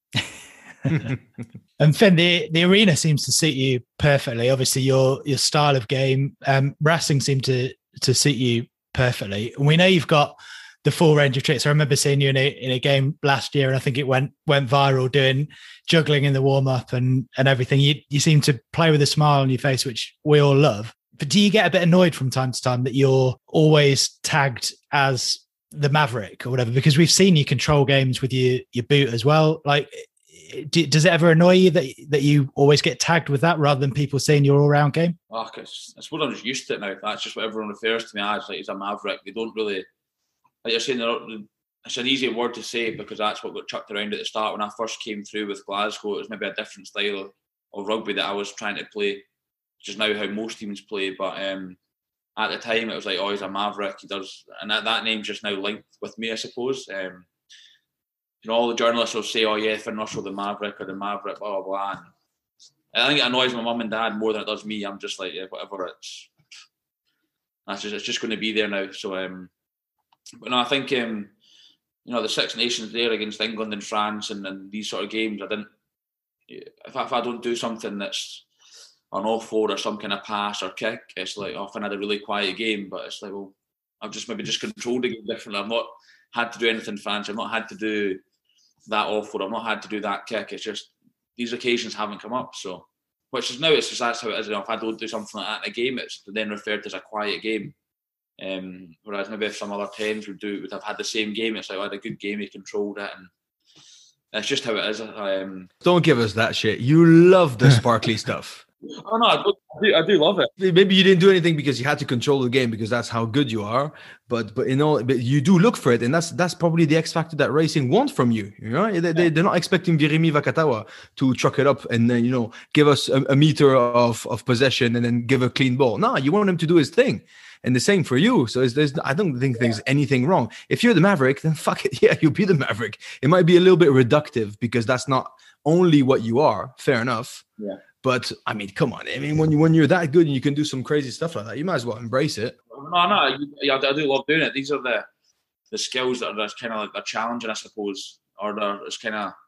And Finn, the, the arena seems to suit you perfectly. Obviously, your your style of game, um, Racing seemed to to suit you perfectly. And we know you've got the full range of tricks. I remember seeing you in a in a game last year, and I think it went went viral, doing juggling in the warm up and and everything. You you seem to play with a smile on your face, which we all love. But do you get a bit annoyed from time to time that you're always tagged as the Maverick or whatever? Because we've seen you control games with your your boot as well. Like, do, does it ever annoy you that that you always get tagged with that rather than people saying your all-round game? Oh, I suppose I'm just used to it now. That's just what everyone refers to me as. Like, he's a Maverick. They don't really, like you're saying, it's an easy word to say because that's what got chucked around at the start. When I first came through with Glasgow, it was maybe a different style of rugby that I was trying to play, which is now how most teams play. But um, at the time, it was like, oh, he's a Maverick. He does, and that, that name's just now linked with me, I suppose. Um, you know, all the journalists will say, oh yeah, Finn Russell, the Maverick, or the Maverick, blah, blah, blah. And I think it annoys my mum and dad more than it does me. I'm just like, yeah, whatever, it's That's just, it's just going to be there now. So, um, but no, I think um, you know, the Six Nations there against England and France and, and these sort of games, I didn't. If I, if I don't do something that's an off-forward or some kind of pass or kick, it's like, oh, often had a really quiet game. But it's like, well, I've just maybe just controlled the game differently. I've not had to do anything fancy. I've not had to do that off-forward. I've not had to do that kick. It's just these occasions haven't come up. So, which is now, it's just that's how it is. You know, if I don't do something like that in a game, it's then referred to as a quiet game. Um, whereas maybe if some other teams would do would have had the same game, it's like, oh, I had a good game, he controlled it, and that's just how it is. Um, Don't give us that shit. You love the sparkly stuff. Oh no, I do, I do love it. Maybe you didn't do anything because you had to control the game because that's how good you are. But but you know, but you do look for it, and that's that's probably the X factor that racing wants from you. You know, they, they they're not expecting Virimi Vakatawa to truck it up and then you know give us a, a meter of of possession and then give a clean ball. No, you want him to do his thing. And the same for you. So it's, there's, I don't think there's anything wrong. If you're the Maverick, then fuck it. Yeah, you'll be the Maverick. It might be a little bit reductive because that's not only what you are. Fair enough. Yeah. But I mean, come on. I mean, when you when you're that good and you can do some crazy stuff like that, you might as well embrace it. No, no, yeah, I do love doing it. These are the the skills that are kind of like a challenging, I suppose, or they're, it's kind of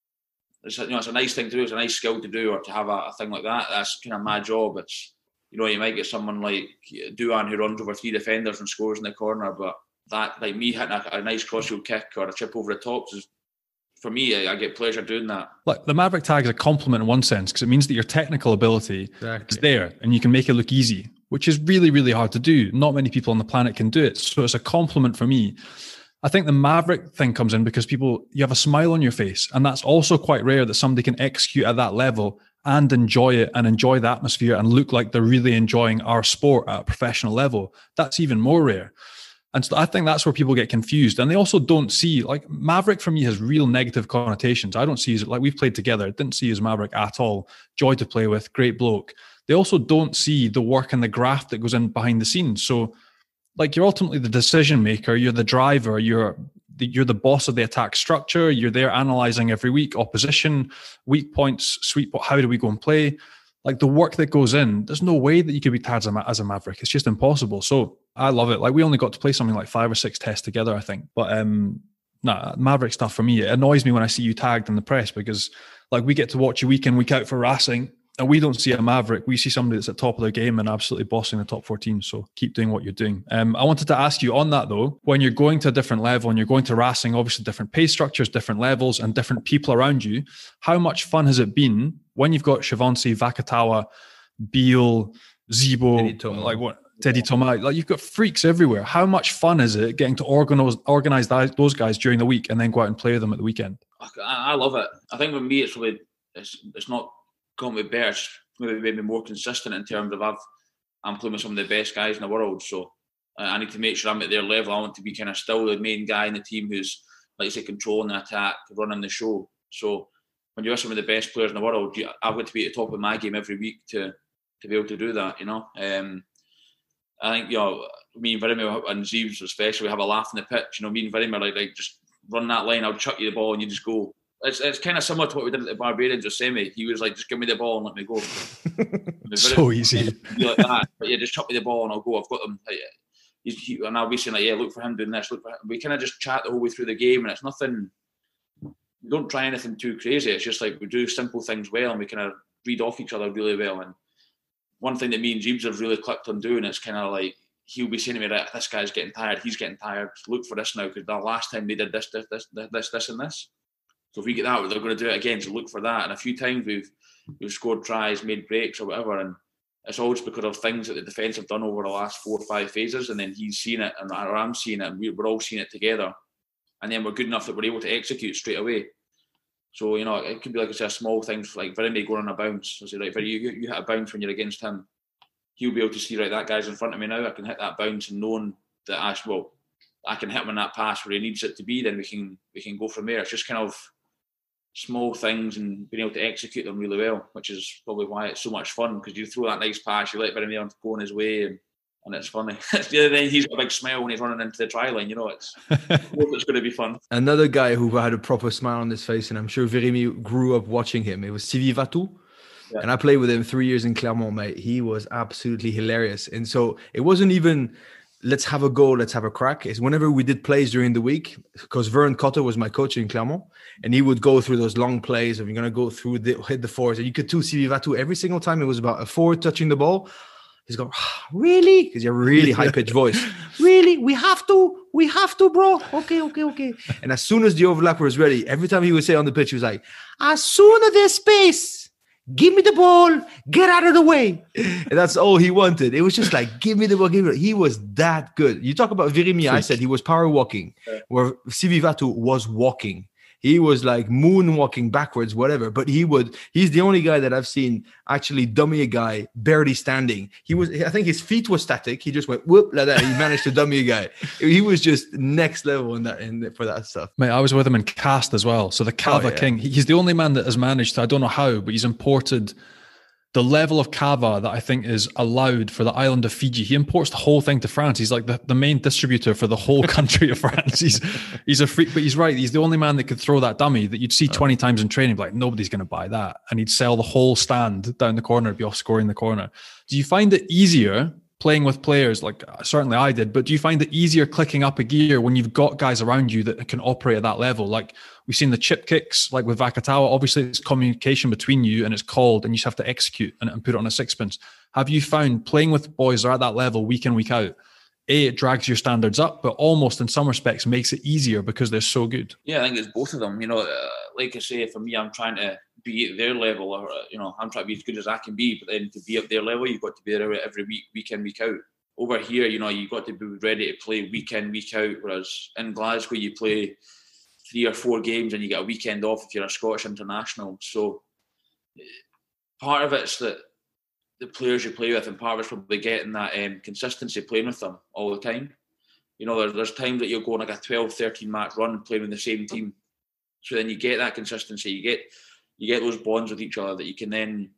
it's you know it's a nice thing to do. It's a nice skill to do, or to have a, a thing like that. That's kind of my job. It's you know, you might get someone like Duan who runs over three defenders and scores in the corner, but that, like me hitting a, a nice crossfield kick or a chip over the tops, is, for me, I, I get pleasure doing that. Like the Maverick tag is a compliment in one sense because it means that your technical ability exactly. is there and you can make it look easy, which is really, really hard to do. Not many people on the planet can do it. So it's a compliment for me. I think the Maverick thing comes in because people, you have a smile on your face, and that's also quite rare that somebody can execute at that level and enjoy it and enjoy the atmosphere and look like they're really enjoying our sport at a professional level. That's even more rare. And so I think that's where people get confused. And they also don't see, like Maverick for me has real negative connotations. I don't see as, like we've played together, didn't see as Maverick at all. Joy to play with, great bloke. They also don't see the work and the graft that goes in behind the scenes. So like you're ultimately the decision maker, you're the driver, you're the, you're the boss of the attack structure. You're there analyzing every week, opposition, weak points, sweet spot. How do we go and play? Like the work that goes in, there's no way that you could be tagged as a, as a Maverick. It's just impossible. So I love it. Like we only got to play something like five or six tests together, I think. But um, nah, Maverick stuff for me, it annoys me when I see you tagged in the press because like we get to watch you week in, week out for racing. And we don't see a Maverick. We see somebody that's at the top of their game and absolutely bossing the top fourteen. So keep doing what you're doing. Um, I wanted to ask you on that though, when you're going to a different level and you're going to racing, obviously different pay structures, different levels and different people around you, how much fun has it been when you've got Shavonsi, Vakatawa, Beal, Zibo, like what, Teddy Thomas, like you've got freaks everywhere. How much fun is it getting to organize, organize that, those guys during the week and then go out and play with them at the weekend? I, I love it. I think with me, it's really, it's, it's not going to be better, it's maybe maybe more consistent in terms of I've, I'm playing with some of the best guys in the world, so uh, I need to make sure I'm at their level. I want to be kind of still the main guy in the team who's, like you say, controlling the attack, running the show. So when you're some of the best players in the world, you, I've got to be at the top of my game every week to to be able to do that, you know. Um, I think, you know, me and Virimi and Zeeves especially, we have a laugh on the pitch. You know, me and Virimi are like, like, just run that line, I'll chuck you the ball and you just go. It's it's kind of similar to what we did at the Barbarians or Semi. He was like, just give me the ball and let me go. So easy. Like that. But yeah, just chuck me the ball and I'll go. I've got them. Like, he's, he, and I'll be saying like, yeah, look for him doing this. Look for him. We kind of just chat the whole way through the game, and it's nothing. We don't try anything too crazy. It's just like we do simple things well, and we kind of read off each other really well. And one thing that me and Jeeves have really clicked on doing is kind of like he'll be saying to me, right, this guy's getting tired. He's getting tired. Look for this now because the last time they did this, this, this, this, this, and this. So if we get that, they're going to do it again. So look for that. And a few times we've we've scored tries, made breaks or whatever, and it's always because of things that the defence have done over the last four or five phases, and then he's seen it, and or I'm seeing it, and we're all seeing it together, and then we're good enough that we're able to execute straight away. So you know, it could be like I say, a small things like Virimi going on a bounce. I say, right, Virimi, you, you hit a bounce when you're against him. He'll be able to see, right, that guy's in front of me now. I can hit that bounce, and knowing that I well, I can hit him in that pass where he needs it to be. Then we can we can go from there. It's just kind of small things and being able to execute them really well, which is probably why it's so much fun, because you throw that nice pass, you let Virimi go on his way, and, and it's funny. Then he's got a big smile when he's running into the try line, you know, it's, it's going to be fun. Another guy who had a proper smile on his face, and I'm sure Virimi grew up watching him, it was Sivi Vatu. Yeah. And I played with him three years in Clermont, mate. He was absolutely hilarious. And so it wasn't even, let's have a go, let's have a crack. It's whenever we did plays during the week, because Vern Cotter was my coach in Clermont, and he would go through those long plays of you're going to go through, the, hit the fours. And you could do Sylvie Vatou every single time. It was about a forward touching the ball. He's going, really? Because you have a really high-pitched voice. Really? We have to? We have to, bro? Okay, okay, okay. And as soon as the overlap was ready, every time he would say on the pitch, he was like, as soon as there's space, give me the ball, get out of the way. And that's all he wanted. It was just like, give me the ball, give me the ball. He was that good. You talk about Virimi, I said he was power walking, where Sylvie Vatou was walking. He was like moonwalking backwards, whatever. But he would, he's the only guy that I've seen actually dummy a guy barely standing. He was, I think his feet were static. He just went whoop like that. He managed to dummy a guy. He was just next level in that, in for that stuff. Mate, I was with him in Cast as well. So the Cava oh, yeah. King, he's the only man that has managed to, I don't know how, but he's imported the level of Cava that I think is allowed for the island of Fiji. He imports the whole thing to France. He's like the, the main distributor for the whole country of France. He's he's a freak, but he's right. He's the only man that could throw that dummy that you'd see twenty times in training, like nobody's going to buy that. And he'd sell the whole stand down the corner, be off scoring the corner. Do you find it easier playing with players, like certainly I did, but do you find it easier clicking up a gear when you've got guys around you that can operate at that level? Like we've seen the chip kicks, like with Vakatawa, obviously it's communication between you and it's called and you just have to execute and, and put it on a sixpence. Have you found playing with boys that are at that level week in, week out, A, it drags your standards up, but almost in some respects makes it easier because they're so good? Yeah, I think it's both of them. You know, uh, like I say, for me, I'm trying to be at their level, or you know, I'm trying to be as good as I can be. But then to be at their level, you've got to be there every week, week in, week out. Over here, you know, you've got to be ready to play week in, week out. Whereas in Glasgow, you play three or four games and you get a weekend off if you're a Scottish international. So part of it's that the players you play with, and part of it's probably getting that um, consistency playing with them all the time. You know, there's, there's times that you'll go on like a twelve, thirteen match run playing with the same team. So then you get that consistency. You get you get those bonds with each other that you can then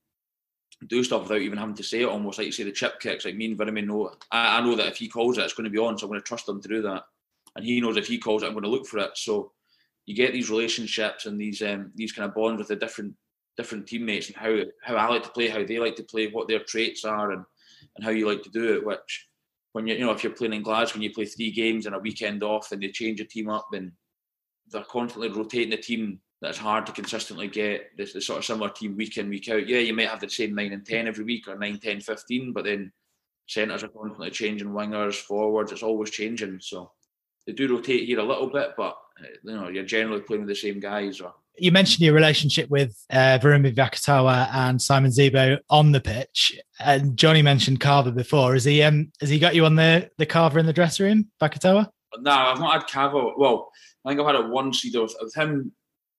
do stuff without even having to say it, almost like you say the chip kicks. Like me and Virimi know, I, I know that if he calls it, it's going to be on, so I'm going to trust him to do that. And he knows if he calls it, I'm going to look for it. So you get these relationships and these um, these kind of bonds with the different different teammates and how how I like to play, how they like to play, what their traits are, and and how you like to do it. Which when you you know if you're playing in Glasgow, when you play three games and a weekend off, and they change your team up, and they're constantly rotating the team. That's hard to consistently get this, this sort of similar team week in, week out. Yeah, you might have the same nine and ten every week, or nine, ten, fifteen, but then centres are constantly changing, wingers, forwards, it's always changing. So they do rotate here a little bit, but you know, you're generally playing with the same guys. Or you mentioned your relationship with uh, Virimi Vakatawa and Simon Zebo on the pitch, and Johnny mentioned Carver before. Has he um has he got you on the the Carver in the dressing room, Vakatawa? No, I've not had Carver. Well, I think I've had it once either with, with him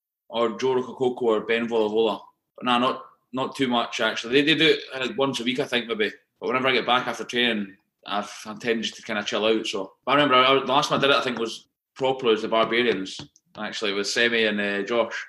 or Joe Rokoko or Ben Volavola. But no, not not too much actually. They, they do it like once a week, I think, maybe. But whenever I get back after training, I've, I tend just to kind of chill out. So but I remember I, the last time I did it, I think was properly was the Barbarians, actually, with Semi and uh, Josh.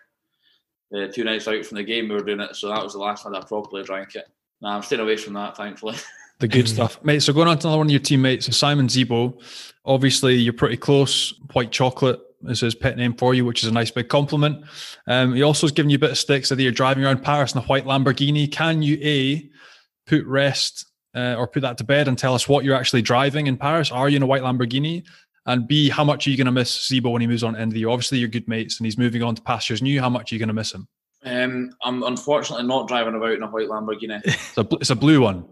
Uh, two nights out from the game, we were doing it. So that was the last time I properly drank it. No, I'm staying away from that, thankfully. The good stuff. Mate, so going on to another one of your teammates, so Simon Zebo, obviously you're pretty close. White Chocolate is his pet name for you, which is a nice big compliment. Um, he also has given you a bit of sticks that you're driving around Paris in a white Lamborghini. Can you, A, put rest uh, or put that to bed and tell us what you're actually driving in Paris? Are you in a white Lamborghini? And B, how much are you going to miss Zebo when he moves on to end of the year? Obviously, you're good mates and he's moving on to pastures new. How much are you going to miss him? Um, I'm unfortunately not driving about in a white Lamborghini. It's a, it's a blue one.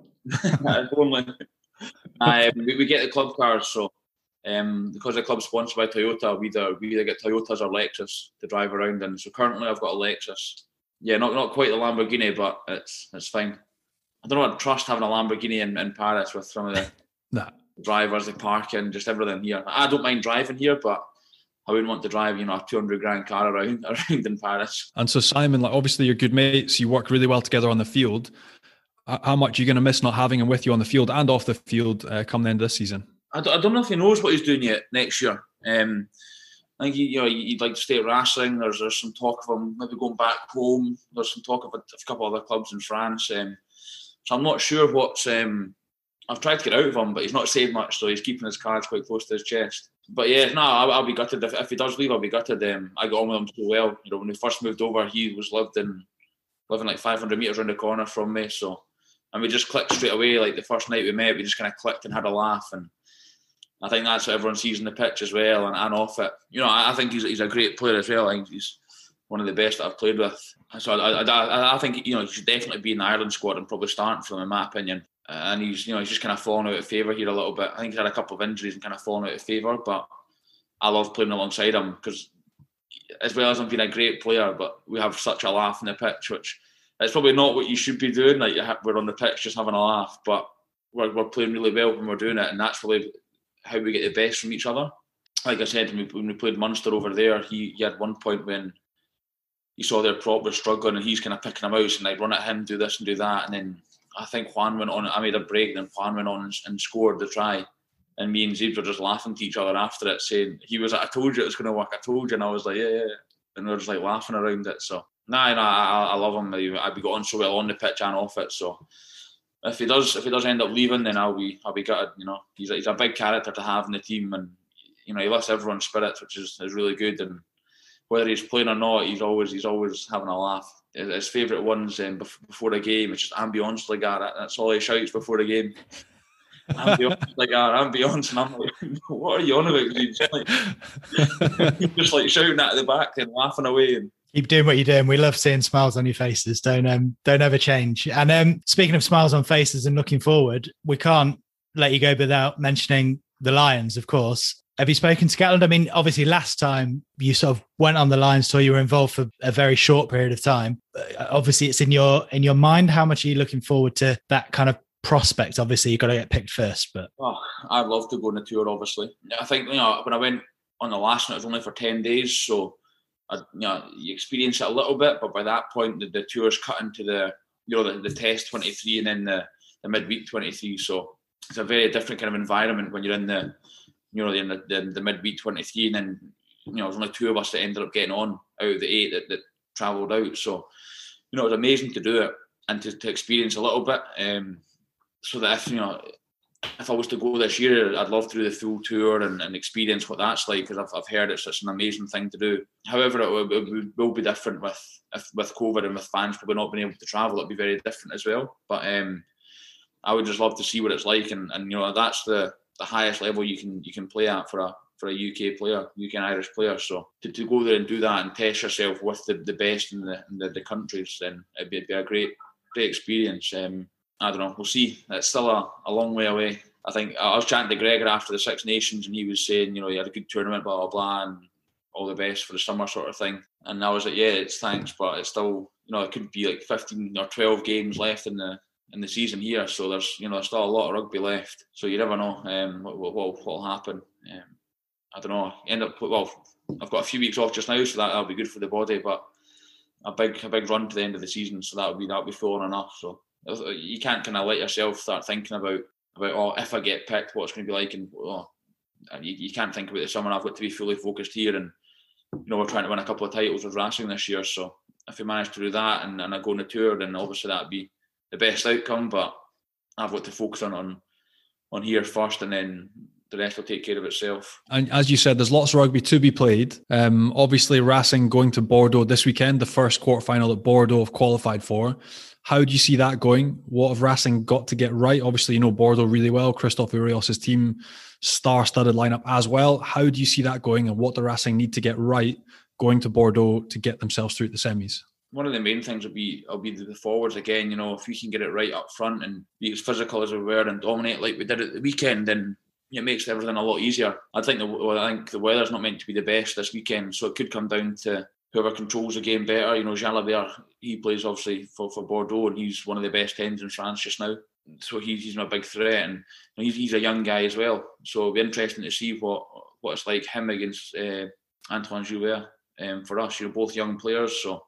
Only. um, we, we get the club cars, so um, because the club's sponsored by Toyota, we either we either get Toyotas or Lexus to drive around in. So currently, I've got a Lexus. Yeah, not not quite the Lamborghini, but it's it's fine. I don't know. I'd trust having a Lamborghini in, in Paris with some of the nah. drivers, the parking, just everything here. I don't mind driving here, but I wouldn't want to drive, you know, a two hundred grand car around around in Paris. And so, Simon, like obviously you're good mates. You work really well together on the field. How much are you going to miss not having him with you on the field and off the field uh, come the end of this season? I don't, I don't know if he knows what he's doing yet next year. Um, I think he, you know, he'd like to stay at Racing. There's there's some talk of him maybe going back home. There's some talk of a, a couple of other clubs in France. Um, so I'm not sure what's. Um, I've tried to get out of him, but he's not saying much, so he's keeping his cards quite close to his chest. But yeah, no, I'll, I'll be gutted if, if he does leave. I'll be gutted. Um, I got on with him so well. You know, when we first moved over, he was lived in living like five hundred metres around the corner from me. So, and we just clicked straight away. Like the first night we met, we just kind of clicked and had a laugh. And I think that's what everyone sees in the pitch as well, and, and off it. You know, I, I think he's he's a great player as well. I think he's one of the best that I've played with. So I, I, I think, you know, he should definitely be in the Ireland squad and probably starting for them, in my opinion. And he's, you know, he's just kind of fallen out of favour here a little bit. I think he's had a couple of injuries and kind of fallen out of favour, but I love playing alongside him because, as well as him being a great player, but we have such a laugh on the pitch, which it's probably not what you should be doing. Like, we're on the pitch just having a laugh, but we're, we're playing really well when we're doing it, and that's really how we get the best from each other. Like I said, when we, when we played Munster over there, he, he had one point when he saw their prop was struggling, and he's kind of picking him out, and I'd run at him, do this and do that, and then I think Juan went on. I made a break, and then Juan went on and, and scored the try. And me and Zeebs were just laughing to each other after it, saying, he was like, I told you it was going to work, I told you. And I was like, yeah, yeah. And we were just like laughing around it. So, nah, nah I, I love him. I'd be going so well on the pitch and off it. So, if he does if he does end up leaving, then I'll be I'll be gutted. You know, he's a, he's a big character to have in the team, and, you know, he lifts everyone's spirits, which is, is really good. And whether he's playing or not, he's always he's always having a laugh. His favourite ones um, before the game, it's just ambiance like that. That's all he shouts before the game. Ambiance like that, ambiance, and I'm like, what are you on about? He's just like, he's just like shouting at the back and laughing away. And keep doing what you're doing. We love seeing smiles on your faces. Don't um, don't ever change. And um, speaking of smiles on faces and looking forward, we can't let you go without mentioning the Lions, of course. Have you spoken to Gatland? I mean, obviously, last time you sort of went on the Lions tour, you were involved for a very short period of time. Uh, obviously, it's in your in your mind. How much are you looking forward to that kind of prospect? Obviously, you've got to get picked first. But oh, I'd love to go on the tour. Obviously, I think, you know, when I went on the last one, it was only for ten days, so I, you know, you experience it a little bit. But by that point, the, the tour's cut into the, you know, the, the test twenty-three and then the, the midweek twenty-three. So it's a very different kind of environment when you're in the, you know, in the, the, the midweek twenty-three, and then, you know, there's only two of us that ended up getting on out of the eight that, that travelled out. So, you know, it was amazing to do it and to, to experience a little bit. Um, so that if, you know, if I was to go this year, I'd love to do the full tour and, and experience what that's like, because I've, I've heard it's such an amazing thing to do. However, it will, it will be different with if, with COVID and with fans probably not being able to travel. It'll be very different as well. But um, I would just love to see what it's like, and, and you know, that's the the highest level you can you can play at for a for a U K player, U K and Irish player. So to, to go there and do that and test yourself with the, the best in the in the, the countries, then it'd be, it'd be a great great experience. Um, I don't know, we'll see. It's still a, a long way away. I think I was chatting to Gregor after the Six Nations, and he was saying, you know, he had a good tournament, blah blah blah, and all the best for the summer sort of thing. And I was like, yeah, it's thanks, but it's still, you know, it could be like fifteen or twelve games left in the in the season here, so there's, you know, there's still a lot of rugby left, so you never know um, what what will happen. Um, I don't know. End up well, I've got a few weeks off just now, so that that'll be good for the body. But a big a big run to the end of the season, so that'll be that'll be full on enough. So you can't kind of let yourself start thinking about about oh, if I get picked, what's going to be like, and oh, you, you can't think about the summer. I've got to be fully focused here, and you know, we're trying to win a couple of titles with Racing this year. So if we manage to do that and, and I go on the tour, then obviously that'd be the best outcome, but I've got to focus on, on on here first, and then the rest will take care of itself. And as you said, there's lots of rugby to be played. Um, obviously, Racing going to Bordeaux this weekend, the first quarterfinal that Bordeaux have qualified for. How do you see that going? What have Racing got to get right? Obviously, you know Bordeaux really well. Christophe Urios' team, star-studded lineup as well. How do you see that going, and what do Racing need to get right going to Bordeaux to get themselves through the semis? One of the main things will be will be the forwards again. You know, if we can get it right up front and be as physical as we were and dominate like we did at the weekend, then it makes everything a lot easier. I think the well, I think the weather's not meant to be the best this weekend, so it could come down to whoever controls the game better. You know, Jalabert, he plays obviously for, for Bordeaux, and he's one of the best tens in France just now. So he's he's my big threat, and he's he's a young guy as well. So it'll be interesting to see what what it's like him against uh, Antoine Joubert. Um, for us, you know, both young players. So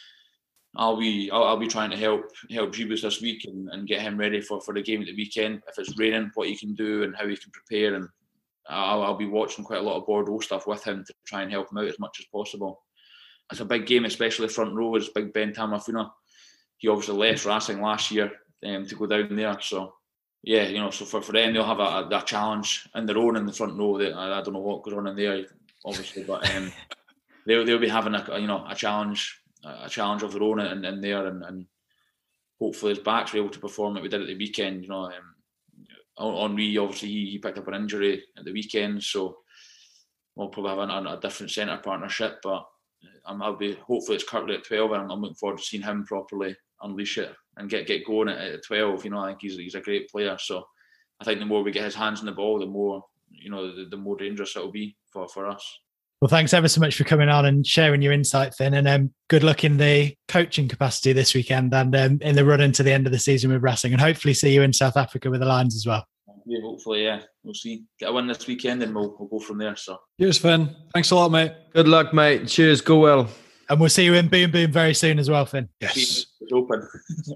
I'll be I'll, I'll be trying to help help Jibus this week and, and get him ready for, for the game at the weekend. If it's raining, what he can do and how he can prepare, and I'll, I'll be watching quite a lot of Bordeaux stuff with him to try and help him out as much as possible. It's a big game, especially front row is Big Ben Tamafuna. He obviously left Racing last year um, to go down there, so yeah, you know, so for, for them they'll have a, a, a challenge in their own in the front row. That I, I don't know what goes on in there, obviously, but um, they'll they'll be having a you know a challenge a challenge of their own in, in there, and, and hopefully his backs were able to perform like we did at the weekend. You know, um, Henry, obviously he, he picked up an injury at the weekend, so we'll probably have a, a different centre partnership. But I'm, I'll be hopefully it's Kirkley at twelve, and I'm, I'm looking forward to seeing him properly unleash it and get get going at, at twelve. You know, I think he's he's a great player. So I think the more we get his hands on the ball, the more you know, the, the more dangerous it will be for, for us. Well, thanks ever so much for coming on and sharing your insight, Finn. And um, good luck in the coaching capacity this weekend and um, in the run into the end of the season with Racing. And hopefully see you in South Africa with the Lions as well. Yeah, hopefully, yeah. We'll see. Get a win this weekend and we'll, we'll go from there. So, cheers, Finn. Thanks a lot, mate. Good luck, mate. Cheers. Go well. And we'll see you in Boom Boom very soon as well, Finn. Yes. It's open.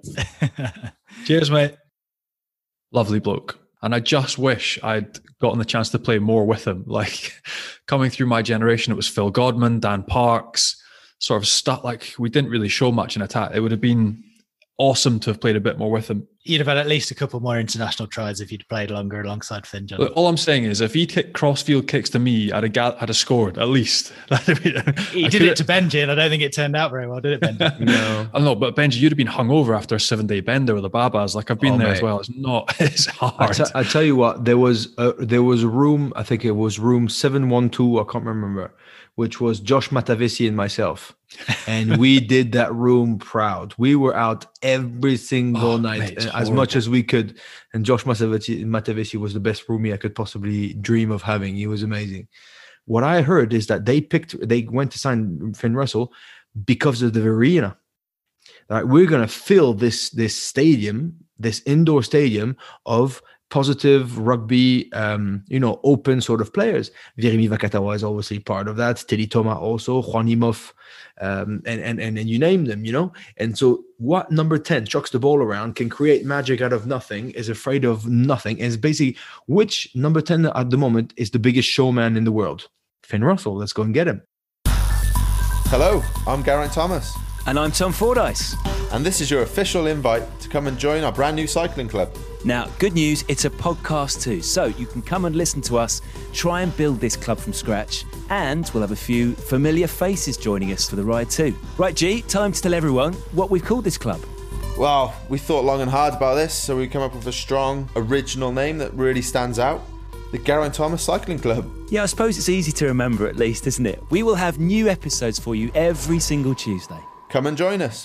Cheers, mate. Lovely bloke. And I just wish I'd gotten the chance to play more with him. Like coming through my generation, it was Phil Godman, Dan Parks, sort of stuff. Like we didn't really show much in attack. It would have been awesome to have played a bit more with him. You'd have had at least a couple more international tries if you'd played longer alongside Finn, John. Look, all I'm saying is if he kicked crossfield kicks to me, I'd have, got, I'd have scored at least. He did it to Benji, and I don't think it turned out very well, did it, Benji? No. I know, but Benji, you'd have been hungover after a seven-day bender with the Babas. Like I've been Oh, there mate. as well. It's not. It's hard. I, t- I tell you what, there was a, there was a room. I think it was room seven one two. I can't remember, which was Josh Matavesi and myself, and we did that room proud. We were out every single Oh, night mate, it's as horrible. much as we could. And Josh Matavesi, Matavesi was the best roomie I could possibly dream of having. He was amazing. What I heard is that they picked, they went to sign Finn Russell because of the arena. Like, we're going to fill this this stadium, this indoor stadium of positive rugby, um, you know, open sort of players. Virimi Vakatawa is obviously part of that. Teddy Thomas also, Juan Imhoff, um, and, and, and, and you name them, you know? And so what number ten chucks the ball around, can create magic out of nothing, is afraid of nothing, and is basically which number ten at the moment is the biggest showman in the world? Finn Russell. Let's go and get him. Hello, I'm Geraint Thomas. And I'm Tom Fordyce. And this is your official invite to come and join our brand new cycling club. Now, good news, it's a podcast too, so you can come and listen to us, try and build this club from scratch, and we'll have a few familiar faces joining us for the ride too. Right, G, time to tell everyone what we've called this club. Well, we thought long and hard about this, so we come up with a strong, original name that really stands out. The Geraint Thomas Cycling Club. Yeah, I suppose it's easy to remember at least, isn't it? We will have new episodes for you every single Tuesday. Come and join us.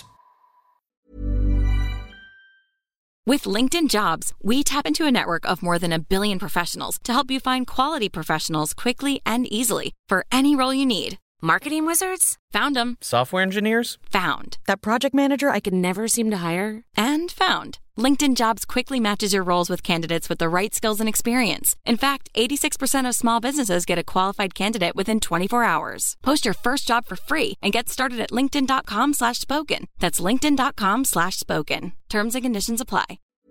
With LinkedIn Jobs, we tap into a network of more than a billion professionals to help you find quality professionals quickly and easily for any role you need. Marketing wizards? Found them. Software engineers? Found. That project manager I could never seem to hire? And found. LinkedIn Jobs quickly matches your roles with candidates with the right skills and experience. In fact, eighty-six percent of small businesses get a qualified candidate within twenty-four hours. Post your first job for free and get started at linkedin.com slash spoken. That's linkedin.com slash spoken. Terms and conditions apply.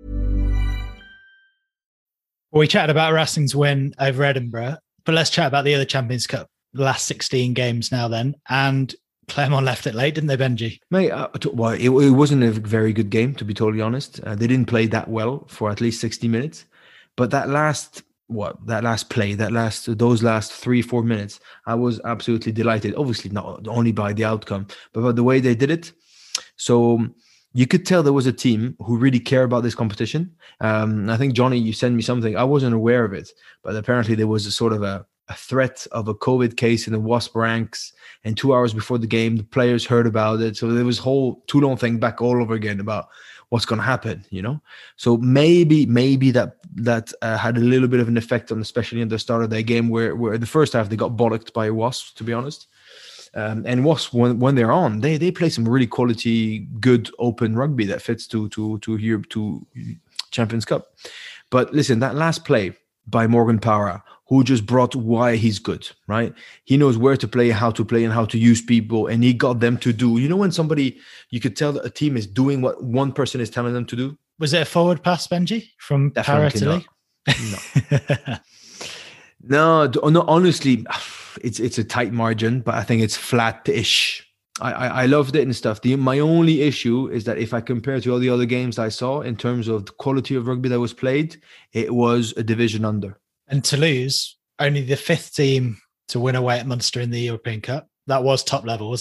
Well, we chatted about Racing's win over Edinburgh, but let's chat about the other Champions Cup, the last sixteen games now then. And Clermont left it late, didn't they, Benji? Mate, uh, well, it, it wasn't a very good game, to be totally honest. Uh, they didn't play that well for at least sixty minutes. But that last, what, that last play, that last, those last three, four minutes, I was absolutely delighted. Obviously, not only by the outcome, but by the way they did it. So you could tell there was a team who really care about this competition. Um, I think, Johnny, you sent me something. I wasn't aware of it, but apparently there was a sort of a, a threat of a COVID case in the WASP ranks. And two hours before the game, the players heard about it. So there was whole Toulon thing back all over again about what's going to happen, you know? So maybe, maybe that that uh, had a little bit of an effect on, especially in the start of their game, where, where the first half they got bollocked by WASP, to be honest. Um, and WASP, when, when they're on, they they play some really quality, good, open rugby that fits to to to here to Champions Cup. But listen, that last play by Morgan Parra, who just brought why he's good, right? He knows where to play, how to play, and how to use people, and he got them to do. You know, when somebody, you could tell that a team is doing what one person is telling them to do. Was it a forward pass, Benji, from Parra to Lee? No. no, no, honestly, it's it's a tight margin, but I think it's flat-ish. I, I, I loved it and stuff. The, my only issue is that if I compare to all the other games I saw in terms of the quality of rugby that was played, it was a division under. And Toulouse, only the fifth team to win away at Munster in the European Cup. That was top level, wasn't it?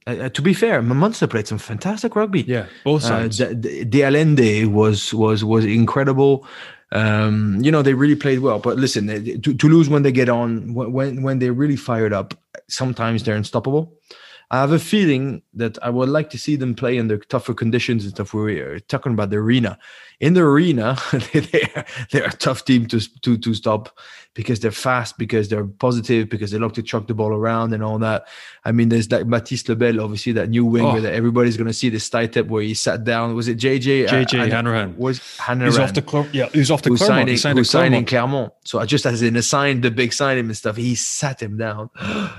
Uh, to be fair, Munster played some fantastic rugby. Yeah, both sides. Uh, De, De Allende was was was incredible. Um, you know, they really played well. But listen, to, Toulouse, when they get on, when when they're really fired up, sometimes they're unstoppable. I have a feeling that I would like to see them play under tougher conditions and stuff. We're talking about the arena. In the arena, they're, they're a tough team to, to, to stop because they're fast, because they're positive, because they love to chuck the ball around and all that. I mean, there's like Baptiste Lebel, obviously, that new winger oh. that everybody's going to see, this tie tip where he sat down. Was it J J? J J Hanrahan. Was Hanrahan. He's off to, Cler- yeah, he's off to who's Clermont. Signing, he signed who's Clermont. signing Clermont. So I just as in a sign, the big sign him and stuff, he sat him down.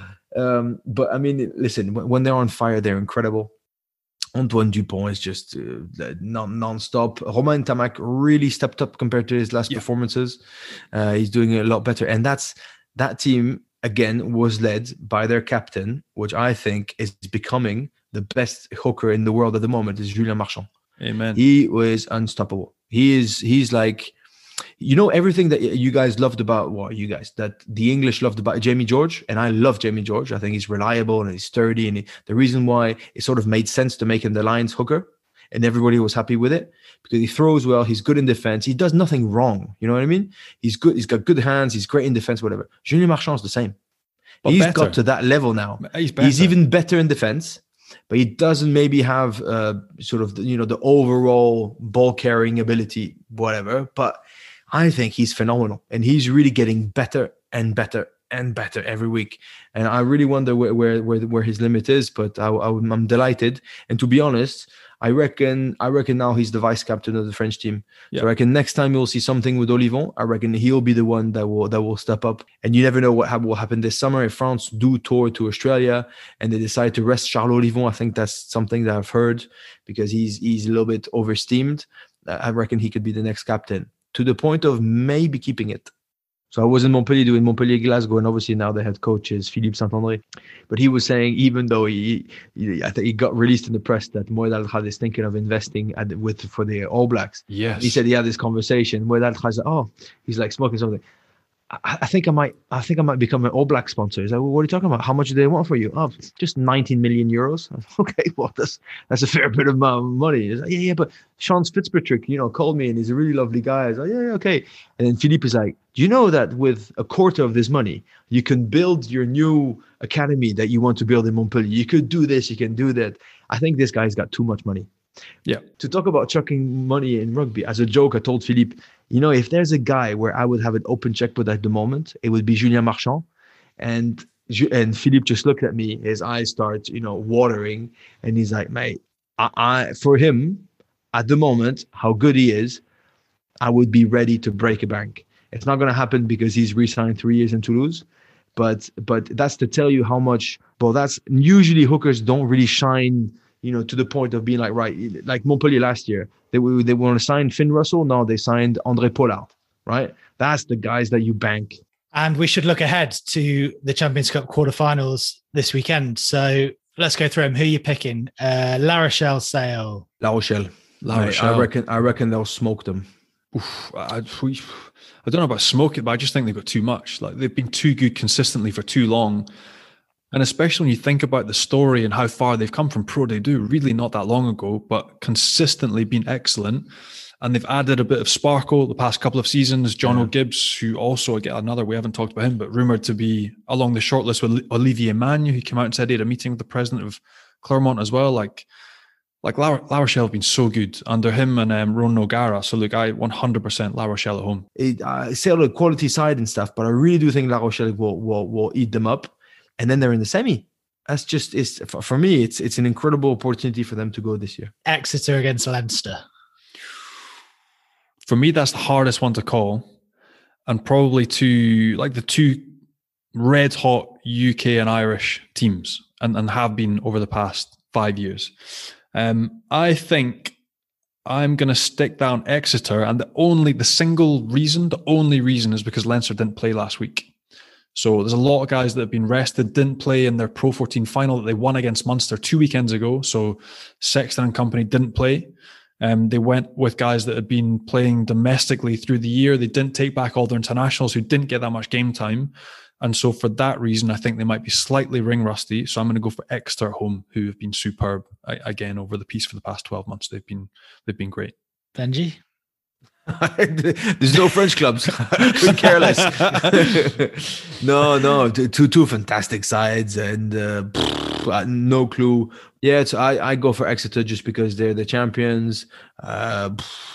Um, but I mean, listen, when they're on fire, they're incredible. Antoine Dupont is just uh, non non-stop. Romain Tamac really stepped up compared to his last yeah. performances. Uh, he's doing a lot better. And that's that team, again, was led by their captain, which I think is becoming the best hooker in the world at the moment, is Julien Marchand. Amen. He was unstoppable. He is, he's like, you know, everything that you guys loved about, well, you guys, that the English loved about Jamie George, and I love Jamie George. I think he's reliable and he's sturdy, and he, the reason why it sort of made sense to make him the Lions hooker, and everybody was happy with it, because he throws well, he's good in defense, he does nothing wrong, you know what I mean? He's good, he's got good hands, he's great in defense, whatever. Julien Marchand's the same. But he's better. got to that level now. He's, better. he's even better in defense, but he doesn't maybe have uh, sort of, the, you know, the overall ball carrying ability, whatever, but I think he's phenomenal, and he's really getting better and better and better every week. And I really wonder where where where, where his limit is, but I, I, I'm delighted. And to be honest, I reckon I reckon now he's the vice captain of the French team. Yeah. So I reckon next time you'll see something with Olivon, I reckon he'll be the one that will that will step up. And you never know what will happen this summer if France do tour to Australia and they decide to rest Charles Olivon. I think that's something that I've heard, because he's he's a little bit oversteamed. I reckon he could be the next captain, to the point of maybe keeping it. So I was in Montpellier doing Montpellier-Glasgow, and obviously now the head coach is Philippe Saint-André. But he was saying, even though he, he I think he got released in the press that Moed Al-Khad is thinking of investing at, with for the All Blacks. Yes. He said he had this conversation. Moed Al-Khad said, oh, he's like smoking something. I, I think I might I think I might become an All Black sponsor. He's like, well, what are you talking about? How much do they want for you? Oh, just nineteen million euros. Okay, well, that's that's a fair bit of money. He's like, yeah, yeah, but Sean Fitzpatrick, you know, called me, and he's a really lovely guy. I was like, yeah, yeah, okay. And then Philippe is like, do you know that with a quarter of this money, you can build your new academy that you want to build in Montpellier? You could do this, you can do that. I think this guy's got too much money. Yeah. To talk about chucking money in rugby, as a joke, I told Philippe, you know, if there's a guy where I would have an open checkbook at the moment, it would be Julien Marchand. And and Philippe just looked at me, his eyes start, you know, watering, and he's like, mate, I, I for him, at the moment, how good he is, I would be ready to break a bank. It's not going to happen because he's re-signed three years in Toulouse, but but that's to tell you how much. Well, that's usually hookers don't really shine, you know, to the point of being like, right, like Montpellier last year, they they want to sign Finn Russell. Now they signed André Pollard, right? That's the guys that you bank. And we should look ahead to the Champions Cup quarterfinals this weekend. So let's go through them. Who are you picking? Uh, La Rochelle, Sale. La Rochelle. La Rochelle. I, I reckon. I reckon they'll smoke them. Oof, I, we, I don't know about smoke it, but I just think they've got too much. Like, they've been too good consistently for too long. And especially when you think about the story and how far they've come from Pro D two, really not that long ago, but consistently been excellent. And they've added a bit of sparkle the past couple of seasons. John yeah. O'Gibbs, who also, again, another, we haven't talked about him, but rumoured to be along the shortlist with Olivier Magne, who came out and said he had a meeting with the president of Clermont as well. Like, like La, La Rochelle have been so good under him and um, Ron Nogara. So look, I one hundred percent La Rochelle at home. It, I say on the quality side and stuff, but I really do think La Rochelle will will, will eat them up. And then they're in the semi. That's just, it's, for me, it's it's an incredible opportunity for them to go this year. Exeter against Leinster. For me, that's the hardest one to call. And probably to, like, the two red hot U K and Irish teams, and, and have been over the past five years. Um, I think I'm going to stick down Exeter. And the only, the single reason, the only reason is because Leinster didn't play last week. So there's a lot of guys that have been rested, didn't play in their Pro fourteen final that they won against Munster two weekends ago. So Sexton and company didn't play. Um, they went with guys that had been playing domestically through the year. They didn't take back all their internationals who didn't get that much game time. And so for that reason, I think they might be slightly ring rusty. So I'm going to go for Exeter at home, who have been superb again over the piece for the past twelve months. They've been they've been great. Benji? There's no French clubs. We're careless. no, no, two two fantastic sides, and uh, pff, no clue. Yeah, it's, I I go for Exeter just because they're the champions, uh,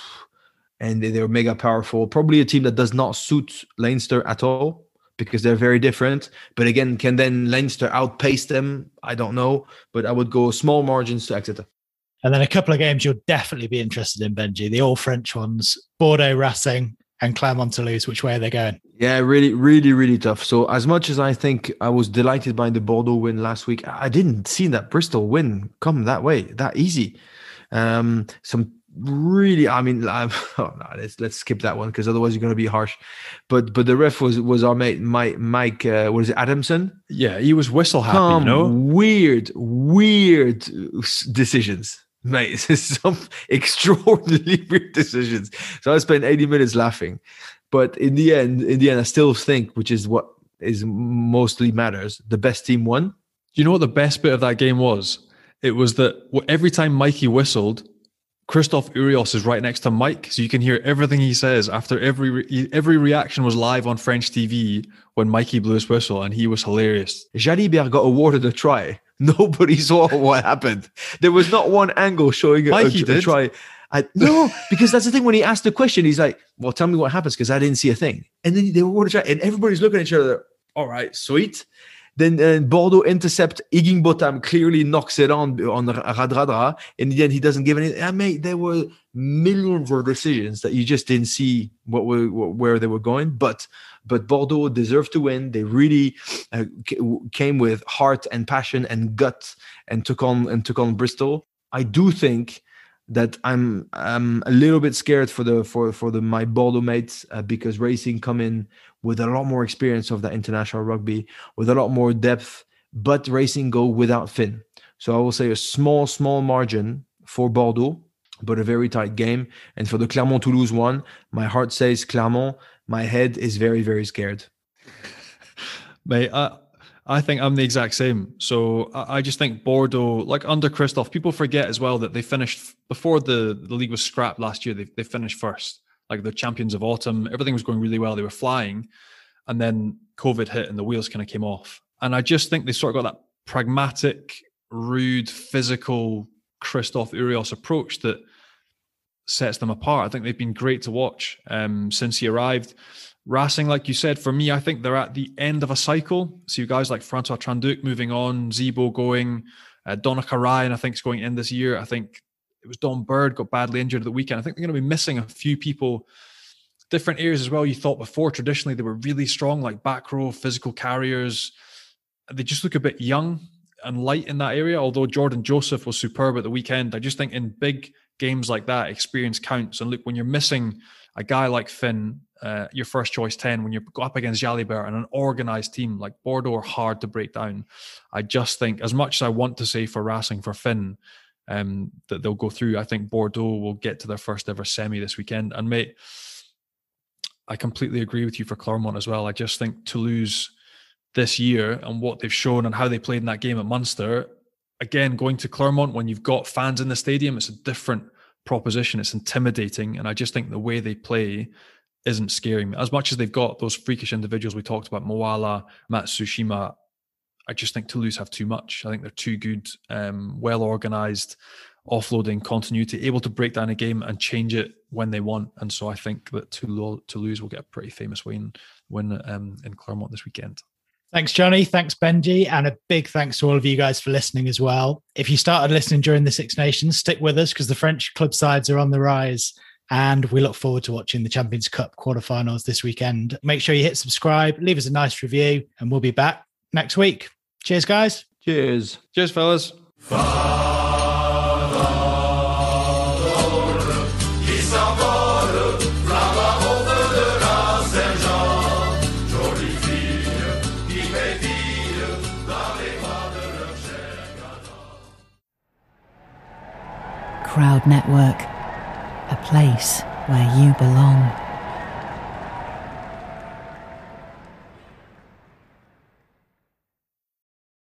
and they're mega powerful. Probably a team that does not suit Leinster at all because they're very different. But again, can then Leinster outpace them? I don't know, but I would go small margins to Exeter. And then a couple of games you'll definitely be interested in, Benji, the all French ones, Bordeaux Racing and Clermont Toulouse. Which way are they going? Yeah, really, really, really tough. So as much as I think I was delighted by the Bordeaux win last week, I didn't see that Bristol win come that way, that easy. Um, some really, I mean, I'm, oh no, let's let's skip that one because otherwise you're going to be harsh. But but the ref was was our mate Mike Mike. Uh, what is it, Adamson? Yeah, he was whistle happy. Some you know, weird, weird decisions. Mate, this is some extraordinarily weird decisions. So I spent eighty minutes laughing. But in the end, in the end, I still think, which is what is mostly matters, the best team won. Do you know what the best bit of that game was? It was that every time Mikey whistled, Christophe Urios is right next to Mike, so you can hear everything he says after every re- every reaction was live on French T V when Mikey blew his whistle, and he was hilarious. Jalibert got awarded a try. Nobody saw what happened. There was not one angle showing a, Mikey a, did. a try. I, no, because that's the thing. When he asked the question, he's like, "Well, tell me what happens," because I didn't see a thing. And then they were try, and everybody's looking at each other. All right, sweet. Then uh, Bordeaux intercept. Higginbotham clearly knocks it on on Radradra, and then he doesn't give any. I mean, there were millions of decisions that you just didn't see what were where they were going. But but Bordeaux deserved to win. They really uh, came with heart and passion and gut and took on and took on Bristol. I do think that I'm I'm a little bit scared for the for for the my Bordeaux mates uh, because Racing come in with a lot more experience of that international rugby, with a lot more depth, but Racing go without Finn. So I will say a small, small margin for Bordeaux, but a very tight game. And for the Clermont-Toulouse one, my heart says Clermont. My head is very, very scared. Mate, I, I think I'm the exact same. So I, I just think Bordeaux, like under Christophe, people forget as well that they finished, before the, the league was scrapped last year, they, they finished first. Like the champions of autumn, everything was going really well. They were flying. And then COVID hit and the wheels kind of came off. And I just think they sort of got that pragmatic, rude, physical Christophe Urios approach that sets them apart. I think they've been great to watch um, since he arrived. Racing, like you said, for me, I think they're at the end of a cycle. So you guys like Francois Tranduc moving on, Zibo going, uh, Donica Ryan, I think, is going in this year. I think it was Don Bird got badly injured at the weekend. I think they're going to be missing a few people, different areas as well. You thought before, traditionally, they were really strong, like back row, physical carriers. They just look a bit young and light in that area, although Jordan Joseph was superb at the weekend. I just think in big games like that, experience counts. And look, when you're missing a guy like Finn, uh, your first choice ten, when you go up against Jalibert and an organised team like Bordeaux are hard to break down. I just think, as much as I want to say for Racing, for Finn, um, that they'll go through, I think Bordeaux will get to their first ever semi this weekend. And mate, I completely agree with you for Clermont as well. I just think Toulouse this year and what they've shown and how they played in that game at Munster, again, going to Clermont when you've got fans in the stadium, it's a different proposition. It's intimidating. And I just think the way they play isn't scaring me. As much as they've got those freakish individuals we talked about, Moala, Matsushima, I just think Toulouse have too much. I think they're too good, um, well-organised, offloading, continuity, able to break down a game and change it when they want. And so I think that Toulouse will get a pretty famous win, win um, in Clermont this weekend. Thanks, Johnny. Thanks, Benji. And a big thanks to all of you guys for listening as well. If you started listening during the Six Nations, stick with us because the French club sides are on the rise. And we look forward to watching the Champions Cup quarterfinals this weekend. Make sure you hit subscribe, leave us a nice review, and we'll be back next week. Cheers, guys. Cheers. Cheers, fellas. Crowd Network, a place where you belong.